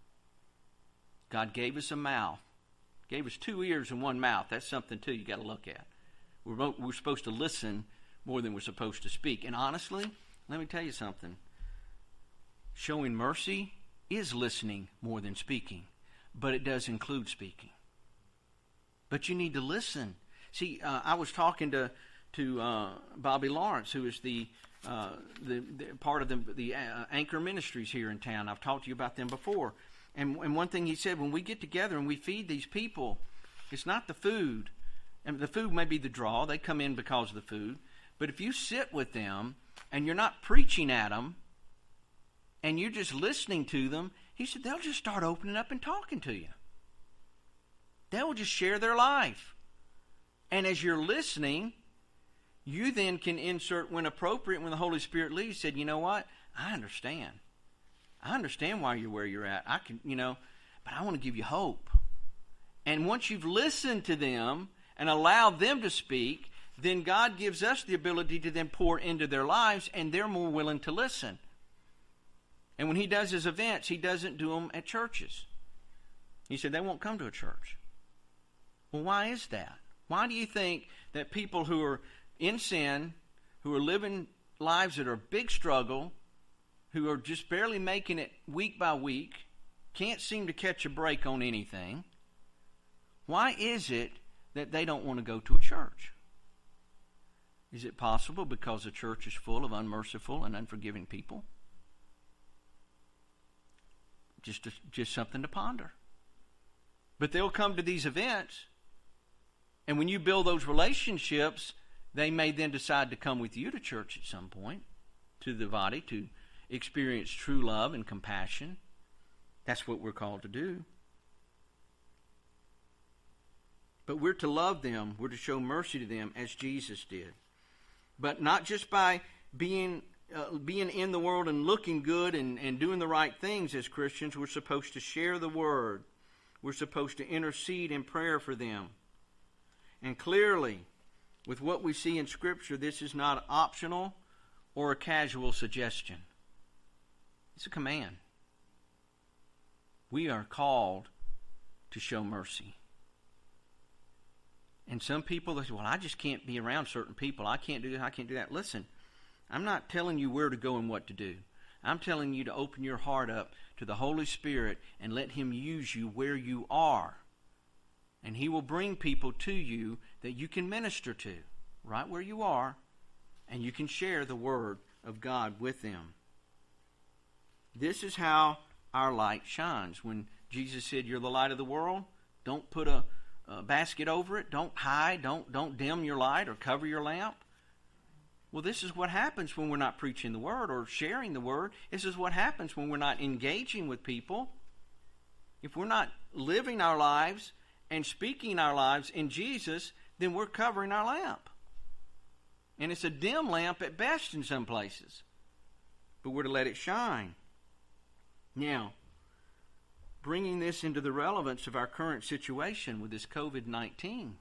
God gave us a mouth. Gave us 2 ears and 1 mouth. That's something, too, you got to look at. We're supposed to listen more than we're supposed to speak. And honestly, let me tell you something. Showing mercy is listening more than speaking. but it does include speaking. But you need to listen. See, I was talking to Bobby Lawrence, who is the part of the Anchor Ministries here in town. I've talked to you about them before. And one thing he said, when we get together and we feed these people, it's not the food. And the food may be the draw. They come in because of the food. But if you sit with them and you're not preaching at them and you're just listening to them, he said, they'll just start opening up and talking to you. They will just share their life. And as you're listening, you then can insert, when appropriate, when the Holy Spirit leads, said, you know what? I understand. I understand why you're where you're at. I can, but I want to give you hope. And once you've listened to them and allowed them to speak, then God gives us the ability to then pour into their lives, and they're more willing to listen. And when he does his events, he doesn't do them at churches. He said they won't come to a church. Well, why is that? Why do you think that people who are in sin, who are living lives that are a big struggle, who are just barely making it week by week, can't seem to catch a break on anything, why is it that they don't want to go to a church? Is it possible because the church is full of unmerciful and unforgiving people? Just something to ponder. But they'll come to these events, and when you build those relationships, they may then decide to come with you to church at some point, to the body, to experience true love and compassion. That's what we're called to do. But we're to love them. We're to show mercy to them as Jesus did. But not just by being in the world and looking good and doing the right things as Christians. We're supposed to share the word. We're supposed to intercede in prayer for them. And clearly, with what we see in Scripture, this is not optional or a casual suggestion. It's a command. We are called to show mercy. And some people, they say, well, I just can't be around certain people. I can't do this, I can't do that. Listen, I'm not telling you where to go and what to do. I'm telling you to open your heart up to the Holy Spirit and let Him use you where you are. And He will bring people to you that you can minister to, right where you are, and you can share the Word of God with them. This is how our light shines. When Jesus said, you're the light of the world, don't put a basket over it, don't hide, don't dim your light or cover your lamp. Well, this is what happens when we're not preaching the Word or sharing the Word. This is what happens when we're not engaging with people. If we're not living our lives and speaking our lives in Jesus, then we're covering our lamp. And it's a dim lamp at best in some places. But we're to let it shine. Now, bringing this into the relevance of our current situation with this COVID-19,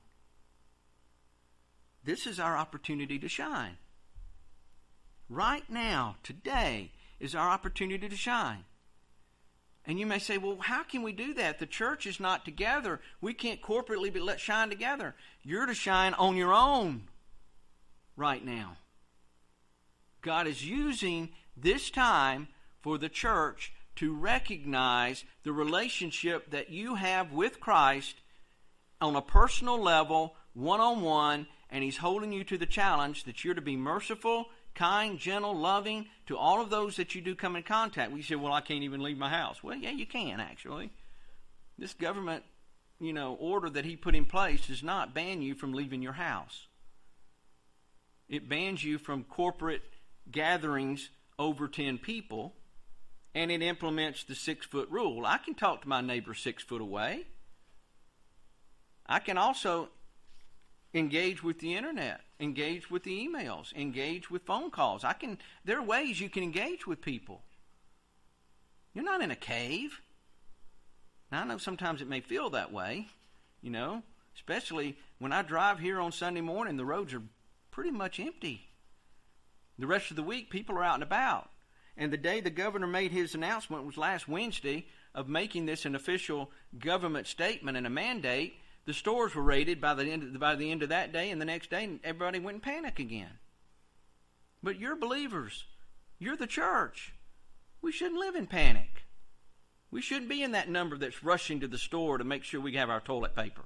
this is our opportunity to shine. Right now, today, is our opportunity to shine. And you may say, well, how can we do that? The church is not together. We can't corporately be let shine together. You're to shine on your own right now. God is using this time for the church to recognize the relationship that you have with Christ on a personal level, one-on-one, and He's holding you to the challenge that you're to be merciful, kind, gentle, loving to all of those that you do come in contact with. You say, well, I can't even leave my house. Well, yeah, you can, actually. This government, order that He put in place does not ban you from leaving your house. It bans you from corporate gatherings over 10 people, and it implements the 6-foot rule. I can talk to my neighbor 6 foot away. I can also engage with the internet, engage with the emails, engage with phone calls. There are ways you can engage with people. You're not in a cave. Now, I know sometimes it may feel that way, especially when I drive here on Sunday morning, the roads are pretty much empty. The rest of the week, people are out and about. And the day the governor made his announcement was last Wednesday of making this an official government statement and a mandate. The stores were raided by the end of that day, and the next day everybody went in panic again. But you're believers. You're the church. We shouldn't live in panic. We shouldn't be in that number that's rushing to the store to make sure we have our toilet paper.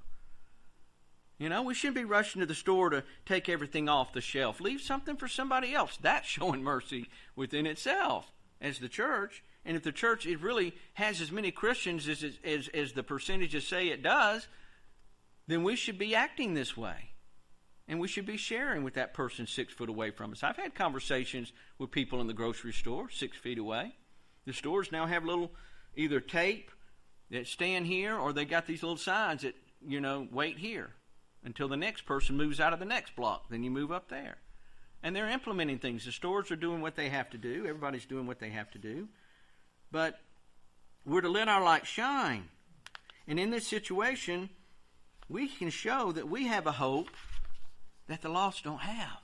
You know, we shouldn't be rushing to the store to take everything off the shelf. Leave something for somebody else. That's showing mercy within itself as the church. And if the church, it really has as many Christians as the percentages say it does, then we should be acting this way. And we should be sharing with that person 6 foot away from us. I've had conversations with people in the grocery store 6 feet away. The stores now have little either tape that stand here, or they got these little signs that, you know, wait here until the next person moves out of the next block. Then you move up there. And they're implementing things. The stores are doing what they have to do. Everybody's doing what they have to do. But we're to let our light shine. And in this situation, we can show that we have a hope that the lost don't have.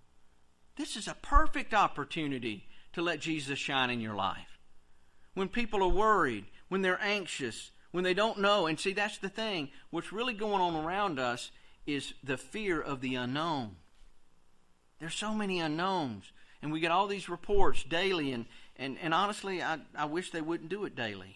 This is a perfect opportunity to let Jesus shine in your life. When people are worried, when they're anxious, when they don't know. And see, that's the thing. What's really going on around us is the fear of the unknown. There's so many unknowns. And we get all these reports daily. And honestly, I wish they wouldn't do it daily.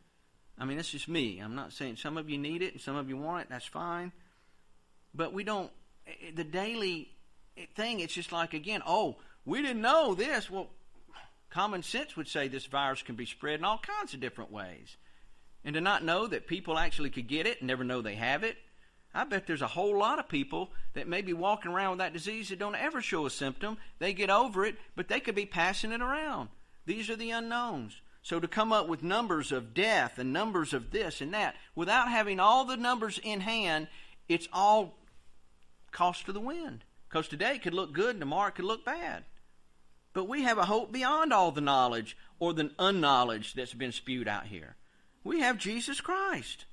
I mean, this is me. I'm not saying some of you need it and some of you want it. That's fine. But we don't. The daily thing, it's just like, again, oh, we didn't know this. Well, common sense would say this virus can be spread in all kinds of different ways. And to not know that people actually could get it and never know they have it, I bet there's a whole lot of people that may be walking around with that disease that don't ever show a symptom. They get over it, but they could be passing it around. These are the unknowns. So to come up with numbers of death and numbers of this and that, without having all the numbers in hand, it's all cost to the wind. Because today it could look good and tomorrow it could look bad. But we have a hope beyond all the knowledge or the unknowledge that's been spewed out here. We have Jesus Christ.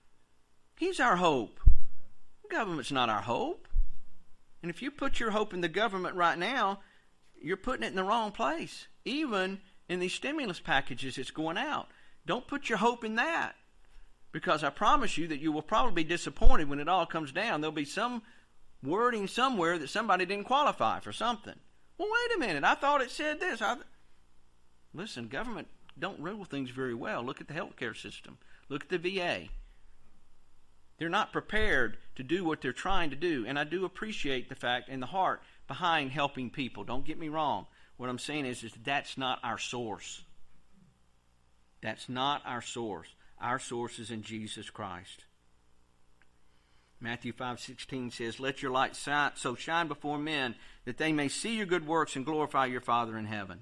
He's our hope. Government's not our hope. And if you put your hope in the government right now, you're putting it in the wrong place. Even in these stimulus packages that's going out. Don't put your hope in that. Because I promise you that you will probably be disappointed when it all comes down. There'll be some wording somewhere that somebody didn't qualify for something. Well, wait a minute. I thought it said this. Listen, government don't rule things very well. Look at the healthcare system. Look at the VA. They're not prepared to do what they're trying to do. And I do appreciate the fact and the heart behind helping people. Don't get me wrong. What I'm saying is that's not our source. That's not our source. Our source is in Jesus Christ. Matthew 5:16 says, "Let your light so shine before men that they may see your good works and glorify your Father in heaven."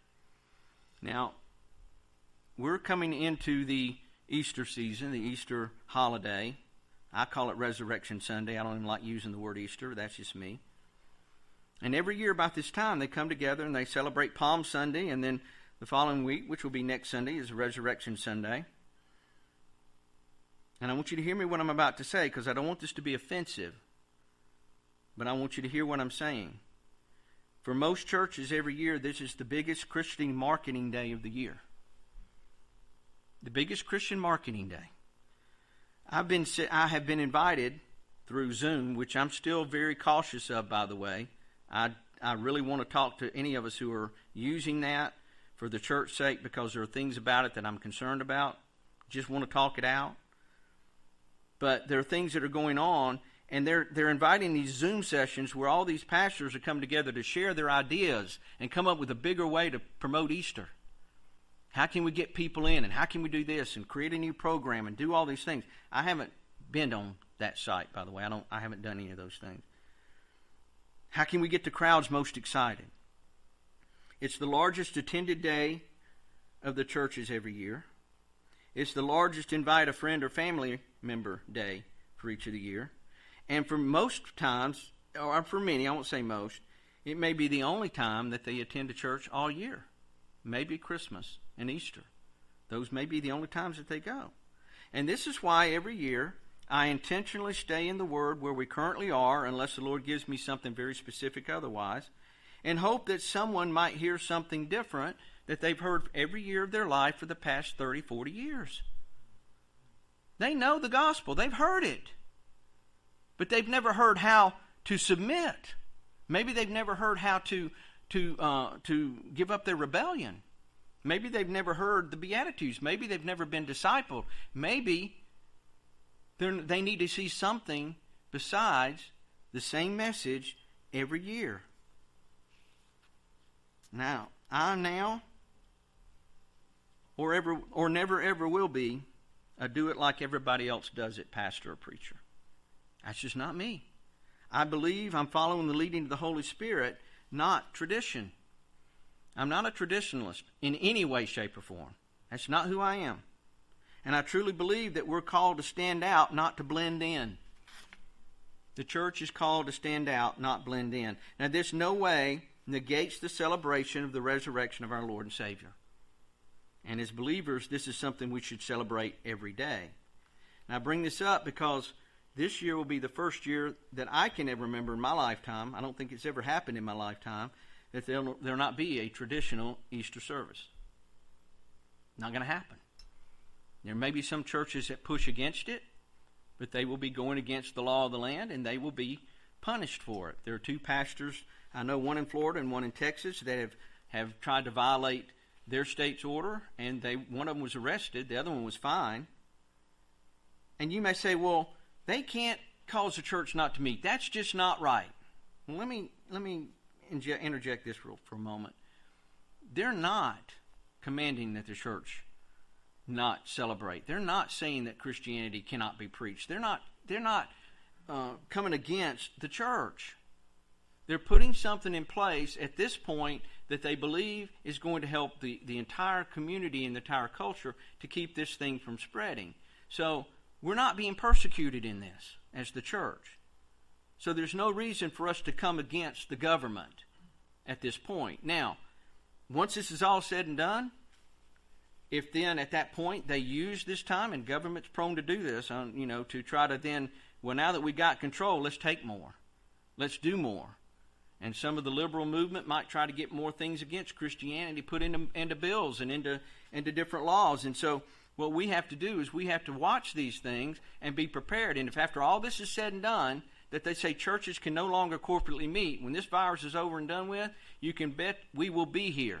Now, we're coming into the Easter season, the Easter holiday. I call it Resurrection Sunday. I don't even like using the word Easter. That's just me. And every year about this time, they come together and they celebrate Palm Sunday. And then the following week, which will be next Sunday, is Resurrection Sunday. And I want you to hear me what I'm about to say, because I don't want this to be offensive. But I want you to hear what I'm saying. For most churches every year, this is the biggest Christian marketing day of the year. The biggest Christian marketing day. I have been invited through Zoom, which I'm still very cautious of, by the way. I really want to talk to any of us who are using that for the church's sake, because there are things about it that I'm concerned about. Just want to talk it out. But there are things that are going on, and they're inviting these Zoom sessions where all these pastors are come together to share their ideas and come up with a bigger way to promote Easter. How can we get people in, and how can we do this and create a new program and do all these things? I haven't been on that site, by the way. I haven't done any of those things. How can we get the crowds most excited? It's the largest attended day of the churches every year. It's the largest invite a friend or family member day for each of the year. And for most times, or for many, I won't say most, it may be the only time that they attend a church all year. Maybe Christmas and Easter. Those may be the only times that they go. And this is why every year I intentionally stay in the Word where we currently are, unless the Lord gives me something very specific otherwise, and hope that someone might hear something different that they've heard every year of their life for the past 30, 40 years. They know the gospel. They've heard it. But they've never heard how to submit. Maybe they've never heard how to give up their rebellion. Maybe they've never heard the Beatitudes. Maybe they've never been discipled. Maybe they need to see something besides the same message every year. Now, or never ever will be a do it like everybody else does it pastor or preacher. That's just not me. I believe I'm following the leading of the Holy Spirit, not tradition. I'm not a traditionalist in any way, shape, or form. That's not who I am. And I truly believe that we're called to stand out, not to blend in. The church is called to stand out, not blend in. Now, this no way negates the celebration of the resurrection of our Lord and Savior. And as believers, this is something we should celebrate every day. Now, I bring this up because this year will be the first year that I can ever remember in my lifetime. I don't think it's ever happened in my lifetime that there'll not be a traditional Easter service. Not going to happen. There may be some churches that push against it, but they will be going against the law of the land, and they will be punished for it. There are two pastors, I know, one in Florida and one in Texas, that have tried to violate their state's order, and one of them was arrested, the other one was fined. And you may say, well, they can't cause the church not to meet. That's just not right. Well, let me interject this for a moment. They're not commanding that the church not celebrate. They're not saying that Christianity cannot be preached. They're not coming against the church. They're putting something in place at this point that they believe is going to help the entire community and the entire culture to keep this thing from spreading. So we're not being persecuted in this as the church. So there's no reason for us to come against the government at this point. Now, once this is all said and done, if then at that point they use this time, and government's prone to do this, to try to then, well, now that we got control, let's take more. Let's do more. And some of the liberal movement might try to get more things against Christianity put into bills and into different laws. And so what we have to do is we have to watch these things and be prepared. And if after all this is said and done, that they say churches can no longer corporately meet, when this virus is over and done with, you can bet we will be here.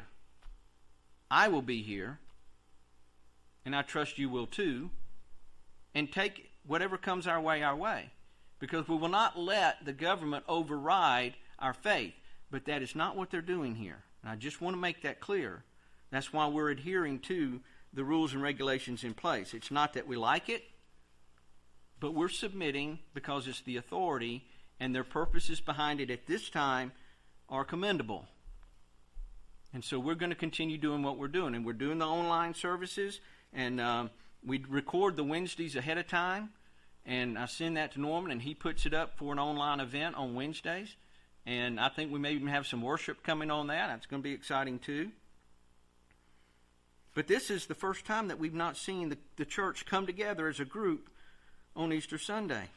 I will be here. And I trust you will too. And take whatever comes our way. Because we will not let the government override our faith. But that is not what they're doing here. And I just want to make that clear. That's why we're adhering to the rules and regulations in place. It's not that we like it, but we're submitting because it's the authority, and their purposes behind it at this time are commendable. And so we're going to continue doing what we're doing. And we're doing the online services, and we record the Wednesdays ahead of time. And I send that to Norman, and he puts it up for an online event on Wednesdays. And I think we may even have some worship coming on that. That's going to be exciting too. But this is the first time that we've not seen the church come together as a group on Easter Sunday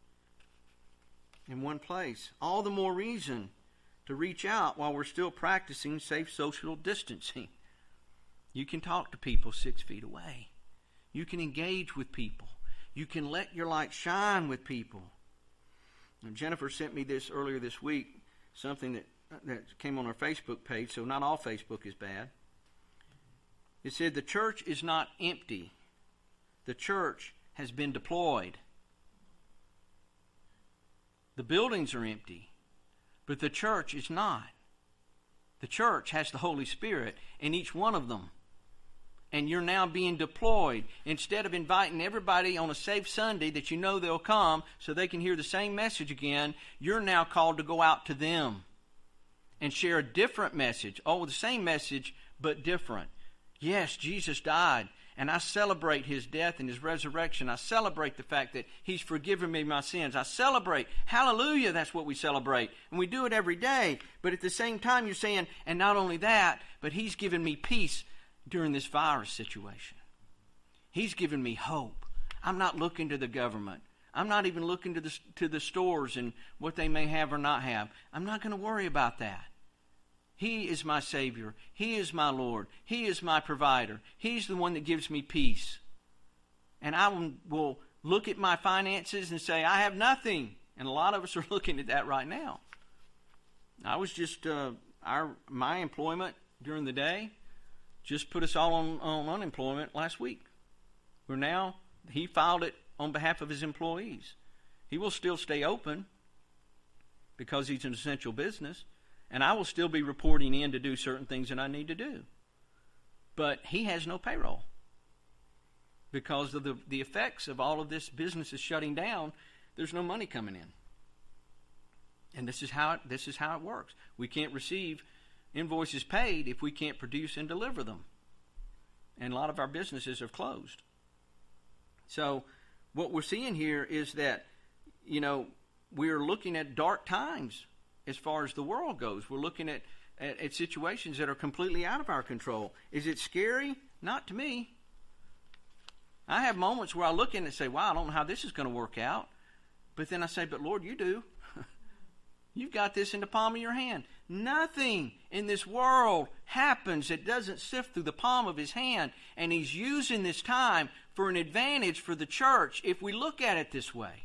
in one place. All the more reason to reach out while we're still practicing safe social distancing. You can talk to people 6 feet away. You can engage with people. You can let your light shine with people. And Jennifer sent me this earlier this week, something that came on our Facebook page, so not all Facebook is bad. It said the church is not empty. The church has been deployed. The buildings are empty, but the church is not. The church has the Holy Spirit in each one of them. And you're now being deployed. Instead of inviting everybody on a safe Sunday that you know they'll come so they can hear the same message again, you're now called to go out to them and share a different message. Oh, the same message, but different. Yes, Jesus died, and I celebrate his death and his resurrection. I celebrate the fact that he's forgiven me my sins. I celebrate. Hallelujah, that's what we celebrate. And we do it every day. But at the same time, you're saying, and not only that, but he's given me peace during this virus situation. He's given me hope. I'm not looking to the government. I'm not even looking to the stores and what they may have or not have. I'm not going to worry about that. He is my Savior. He is my Lord. He is my provider. He's the one that gives me peace. And I will look at my finances and say, I have nothing. And a lot of us are looking at that right now. I was just, my employment during the day just put us all on unemployment last week. He filed it on behalf of his employees. He will still stay open because he's an essential business, and I will still be reporting in to do certain things that I need to do. But he has no payroll because of the effects of all of this businesses shutting down. There's no money coming in. And this is how it works. We can't receive invoices paid if we can't produce and deliver them. And a lot of our businesses are closed. So what we're seeing here is that, we're looking at dark times as far as the world goes. We're looking at situations that are completely out of our control. Is it scary? Not to me. I have moments where I look in and say, wow, I don't know how this is going to work out. But then I say, but Lord, you do. You've got this in the palm of your hand. Nothing in this world happens that doesn't sift through the palm of his hand. And he's using this time for an advantage for the church if we look at it this way.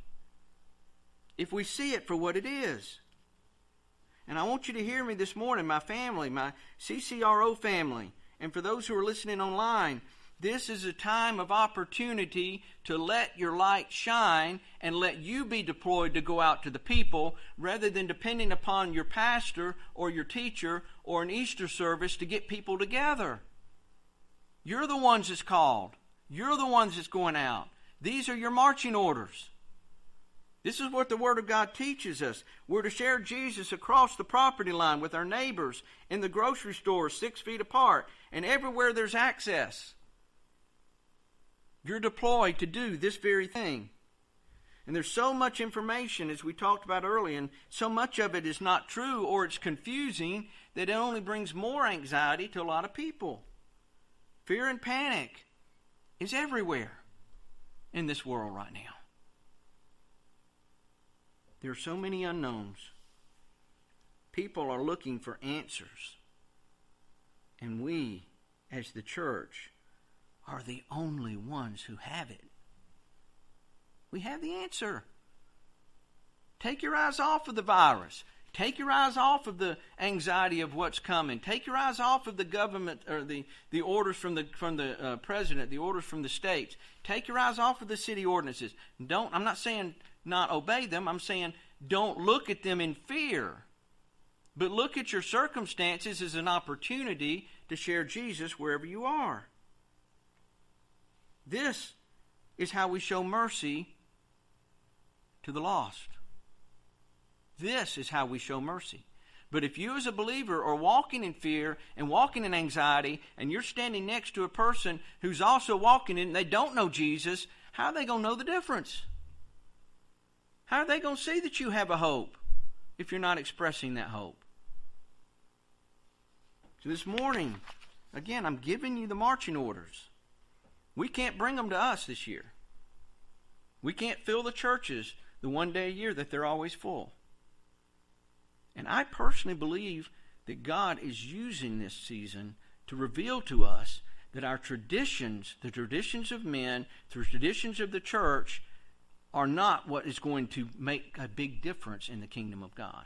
If we see it for what it is. And I want you to hear me this morning, my family, my CCRO family, and for those who are listening online, this is a time of opportunity to let your light shine and let you be deployed to go out to the people rather than depending upon your pastor or your teacher or an Easter service to get people together. You're the ones that's called. You're the ones that's going out. These are your marching orders. This is what the Word of God teaches us. We're to share Jesus across the property line with our neighbors, in the grocery store 6 feet apart, and everywhere there's access. You're deployed to do this very thing. And there's so much information, as we talked about earlier, and so much of it is not true or it's confusing that it only brings more anxiety to a lot of people. Fear and panic is everywhere in this world right now. There are so many unknowns. People are looking for answers. And we, as the church, are the only ones who have it. We have the answer. Take your eyes off of the virus. Take your eyes off of the anxiety of what's coming. Take your eyes off of the government or the orders from the president, the orders from the states. Take your eyes off of the city ordinances. I'm not saying not obey them. I'm saying don't look at them in fear. But look at your circumstances as an opportunity to share Jesus wherever you are. This is how we show mercy to the lost. This is how we show mercy. But if you as a believer are walking in fear and walking in anxiety, and you're standing next to a person who's also walking in and they don't know Jesus, how are they going to know the difference? How are they going to see that you have a hope if you're not expressing that hope? So this morning, again, I'm giving you the marching orders. We can't bring them to us this year. We can't fill the churches the one day a year that they're always full. And I personally believe that God is using this season to reveal to us that our traditions, the traditions of men, the traditions of the church, are not what is going to make a big difference in the kingdom of God.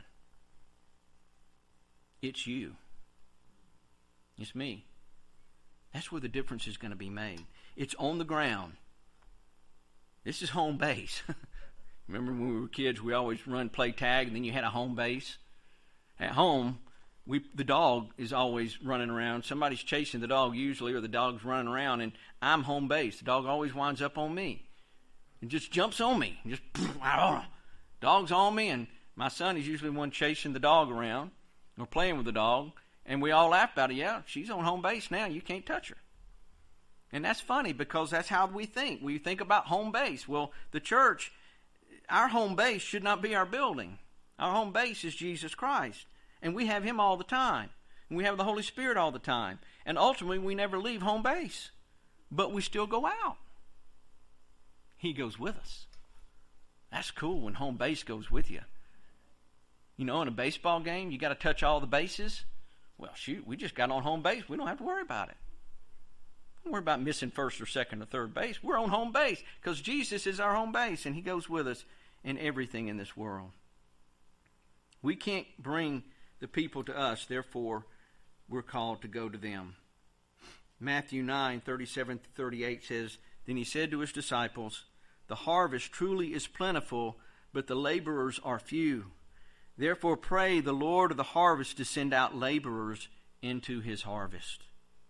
It's you. It's me. That's where the difference is going to be made. It's on the ground. This is home base. Remember when we were kids, we always play tag, and then you had a home base? At home, the dog is always running around. Somebody's chasing the dog usually, or the dog's running around, and I'm home base. The dog always winds up on me. It just jumps on me. Just dog's on me, and my son is usually the one chasing the dog around or playing with the dog, and we all laugh about it. Yeah, she's on home base now. You can't touch her. And that's funny because that's how we think. We think about home base. Well, the church, our home base should not be our building. Our home base is Jesus Christ. And we have Him all the time. And we have the Holy Spirit all the time. And ultimately, we never leave home base. But we still go out. He goes with us. That's cool when home base goes with you. You know, in a baseball game, you got to touch all the bases. Well, shoot, we just got on home base. We don't have to worry about it. Don't worry about missing first or second or third base. We're on home base because Jesus is our home base, and He goes with us in everything in this world. We can't bring the people to us, therefore we're called to go to them. Matthew 9:37-38 says, "Then he said to his disciples, 'The harvest truly is plentiful, but the laborers are few. Therefore pray the Lord of the harvest to send out laborers into his harvest.'"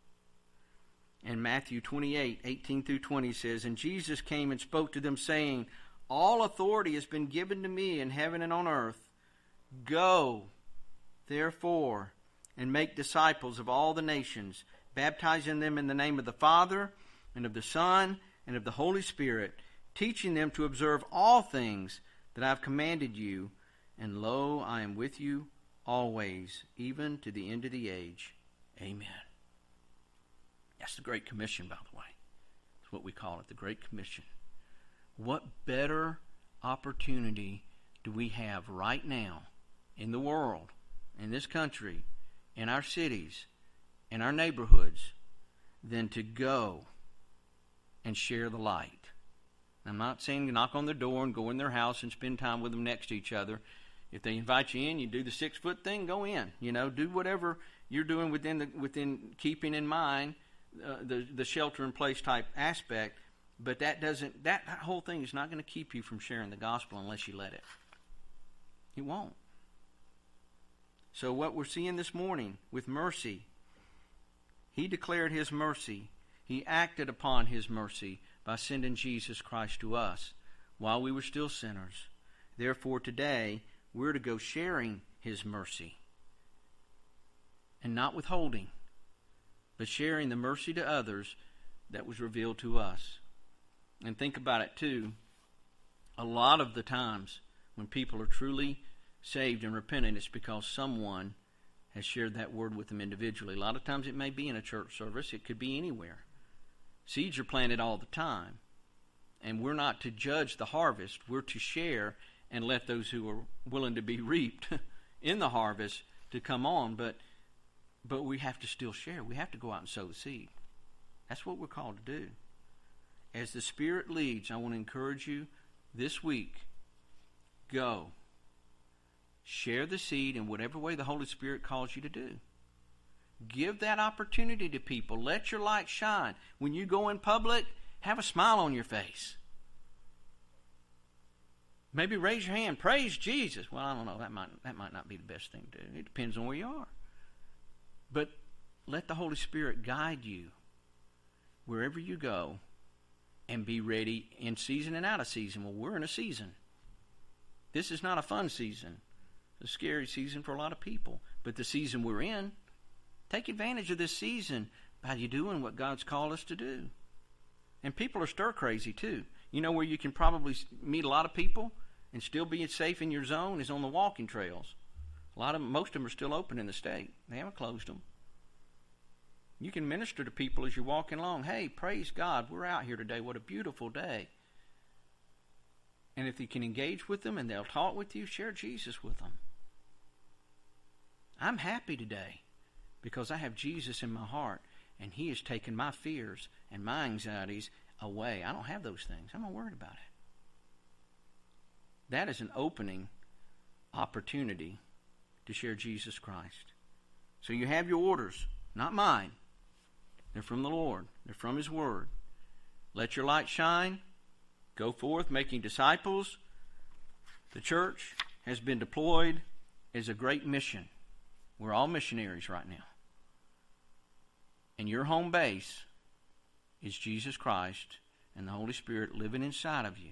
And Matthew 28:18-20 says, "And Jesus came and spoke to them, saying, 'All authority has been given to me in heaven and on earth. Go, therefore, and make disciples of all the nations, baptizing them in the name of the Father, and of the Son, and of the Holy Spirit, teaching them to observe all things that I have commanded you. And lo, I am with you always, even to the end of the age. Amen.'" That's the Great Commission, by the way. That's what we call it, the Great Commission. What better opportunity do we have right now in the world, in this country, in our cities, in our neighborhoods, than to go and share the light? I'm not saying to knock on their door and go in their house and spend time with them next to each other. If they invite you in, you do the 6-foot thing, go in. Do whatever you're doing within keeping in mind the shelter-in-place type aspect. But that whole thing is not going to keep you from sharing the gospel unless you let it. It won't. So what we're seeing this morning with mercy, he declared his mercy. He acted upon his mercy by sending Jesus Christ to us while we were still sinners. Therefore today, we're to go sharing his mercy. And not withholding, but sharing the mercy to others that was revealed to us. And think about it too. A lot of the times when people are truly saved and repentant, it's because someone has shared that word with them individually. A lot of times it may be in a church service. It could be anywhere. Seeds are planted all the time. And we're not to judge the harvest. We're to share and let those who are willing to be reaped in the harvest to come on. But we have to still share. We have to go out and sow the seed. That's what we're called to do. As the Spirit leads, I want to encourage you this week, go. Share the seed in whatever way the Holy Spirit calls you to do. Give that opportunity to people. Let your light shine. When you go in public, have a smile on your face. Maybe raise your hand. Praise Jesus. Well, I don't know. That might not be the best thing to do. It depends on where you are. But let the Holy Spirit guide you wherever you go, and be ready in season and out of season. Well, we're in a season. This is not a fun season. It's a scary season for a lot of people. But the season we're in, take advantage of this season by you doing what God's called us to do. And people are stir crazy too. Where you can probably meet a lot of people and still be safe in your zone is on the walking trails. Most of them are still open in the state. They haven't closed them. You can minister to people as you're walking along. Hey, praise God, we're out here today. What a beautiful day. And if you can engage with them and they'll talk with you, share Jesus with them. I'm happy today because I have Jesus in my heart, and he has taken my fears and my anxieties away. I don't have those things. I'm not worried about it. That is an opening opportunity to share Jesus Christ. So you have your orders, not mine. They're from the Lord. They're from his word. Let your light shine. Go forth making disciples. The church has been deployed as a great mission. We're all missionaries right now. And your home base is Jesus Christ and the Holy Spirit living inside of you.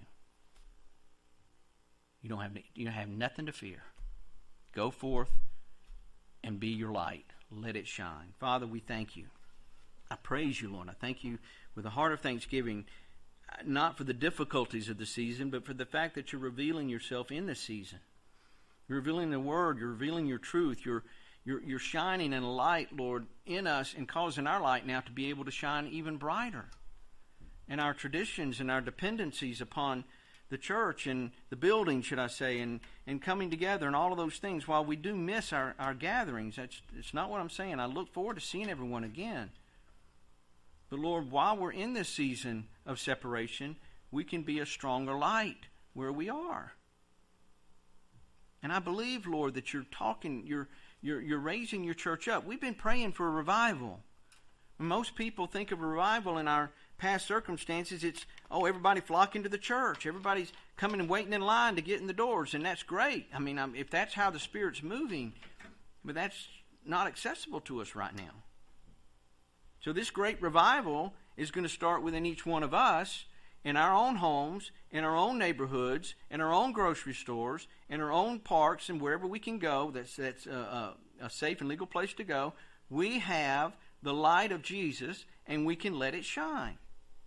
You don't have nothing to fear. Go forth and be your light. Let it shine. Father, we thank you. I praise you, Lord. I thank you with a heart of thanksgiving, not for the difficulties of the season, but for the fact that you're revealing yourself in this season. You're revealing the word. You're revealing your truth. You're shining in a light, Lord, in us and causing our light now to be able to shine even brighter. And our traditions and our dependencies upon the church and the building, should I say, and coming together and all of those things, while we do miss our gatherings, it's not what I'm saying. I look forward to seeing everyone again. But Lord, while we're in this season of separation, we can be a stronger light where we are. And I believe, Lord, that you're raising your church up. We've been praying for a revival. Most people think of revival in our past circumstances, it's, everybody flocking to the church. Everybody's coming and waiting in line to get in the doors, and that's great. I mean, if that's how the Spirit's moving, but that's not accessible to us right now. So this great revival is going to start within each one of us, in our own homes, in our own neighborhoods, in our own grocery stores, in our own parks, and wherever we can go that's a safe and legal place to go. We have the light of Jesus, and we can let it shine.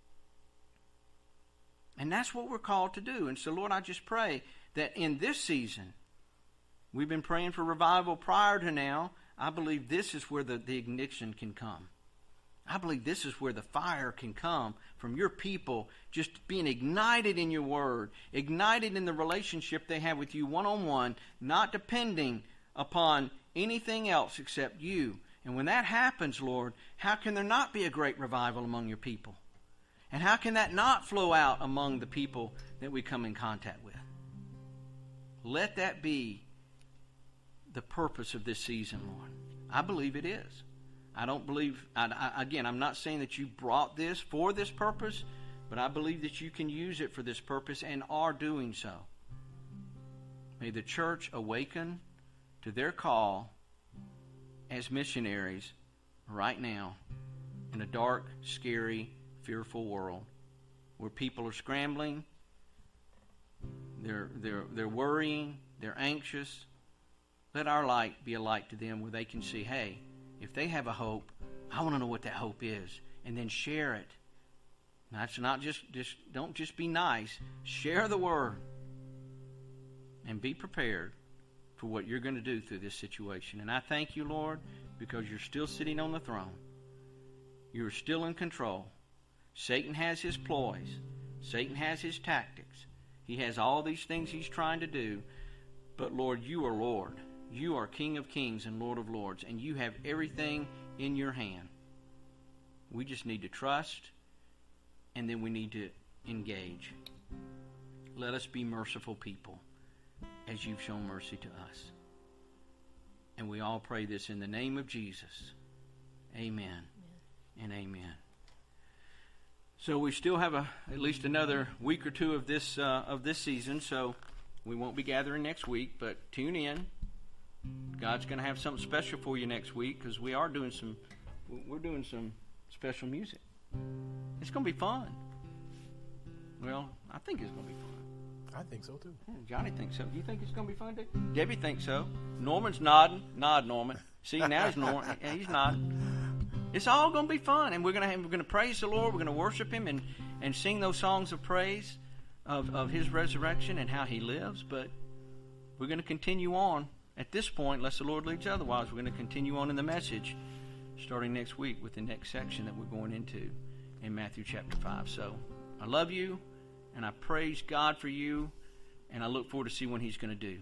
And that's what we're called to do. And so, Lord, I just pray that in this season, we've been praying for revival prior to now. I believe this is where the ignition can come. I believe this is where the fire can come from your people just being ignited in your word, ignited in the relationship they have with you one-on-one, not depending upon anything else except you. And when that happens, Lord, how can there not be a great revival among your people? And how can that not flow out among the people that we come in contact with? Let that be the purpose of this season, Lord. I believe it is. I don't believe, again, I'm not saying that you brought this for this purpose, but I believe that you can use it for this purpose and are doing so. May the church awaken to their call as missionaries right now in a dark, scary, fearful world where people are scrambling, they're worrying, they're anxious. Let our light be a light to them where they can see, hey, if they have a hope, I want to know what that hope is, and then share it. That's not just don't just be nice. Share the word and be prepared for what you're going to do through this situation. And I thank you, Lord, because you're still sitting on the throne. You're still in control. Satan has his ploys. Satan has his tactics. He has all these things he's trying to do. But Lord, you are Lord. You are King of Kings and Lord of Lords, and you have everything in your hand. We just need to trust, and then we need to engage. Let us be merciful people as you've shown mercy to us. And we all pray this in the name of Jesus. Amen and amen. So we still have at least another week or two of this season, so we won't be gathering next week, but tune in. God's going to have something special for you next week because we're doing some special music. It's going to be fun. Well, I think it's going to be fun. I think so too. Yeah, Johnny thinks so. You think it's going to be fun, Dave? Debbie thinks so. Norman's nodding. Nod, Norman. See, now he's Norman. He's nodding. It's all going to be fun, and we're going to praise the Lord. We're going to worship Him and sing those songs of praise of His resurrection and how He lives. But we're going to continue on. At this point, unless the Lord leads otherwise, we're going to continue on in the message starting next week with the next section that we're going into in Matthew chapter 5. So I love you, and I praise God for you, and I look forward to see what He's going to do.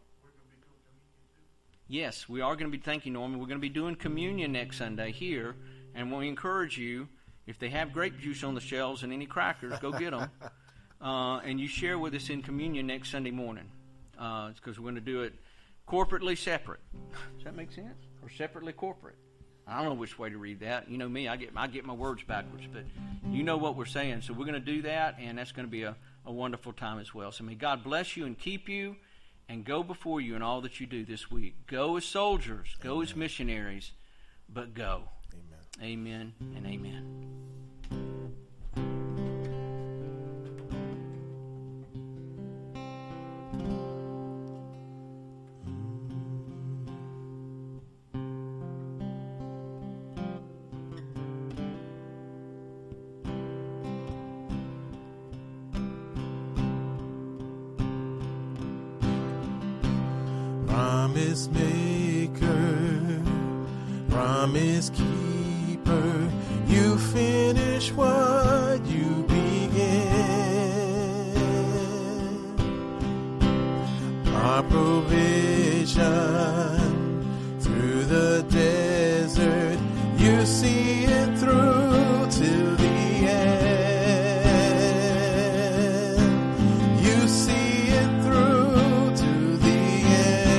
Yes, we are going to be, thank you, Norman, we're going to be doing communion next Sunday here, and we encourage you, if they have grape juice on the shelves and any crackers, go get them, and you share with us in communion next Sunday morning. It's because we're going to do it corporately separate. Does that make sense? Or separately corporate? I don't know which way to read that. You know me, I get my words backwards, but you know what we're saying. So we're going to do that, and that's going to be a wonderful time as well. So may God bless you and keep you and go before you in all that you do this week. Go as soldiers, go Amen. As missionaries, but go. Amen. Amen and amen. Promise maker, promise keeper, you finish what you began. Our provision through the desert, you see it through till the end. You see it through to the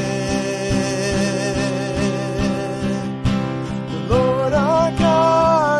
end. The Lord our God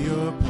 your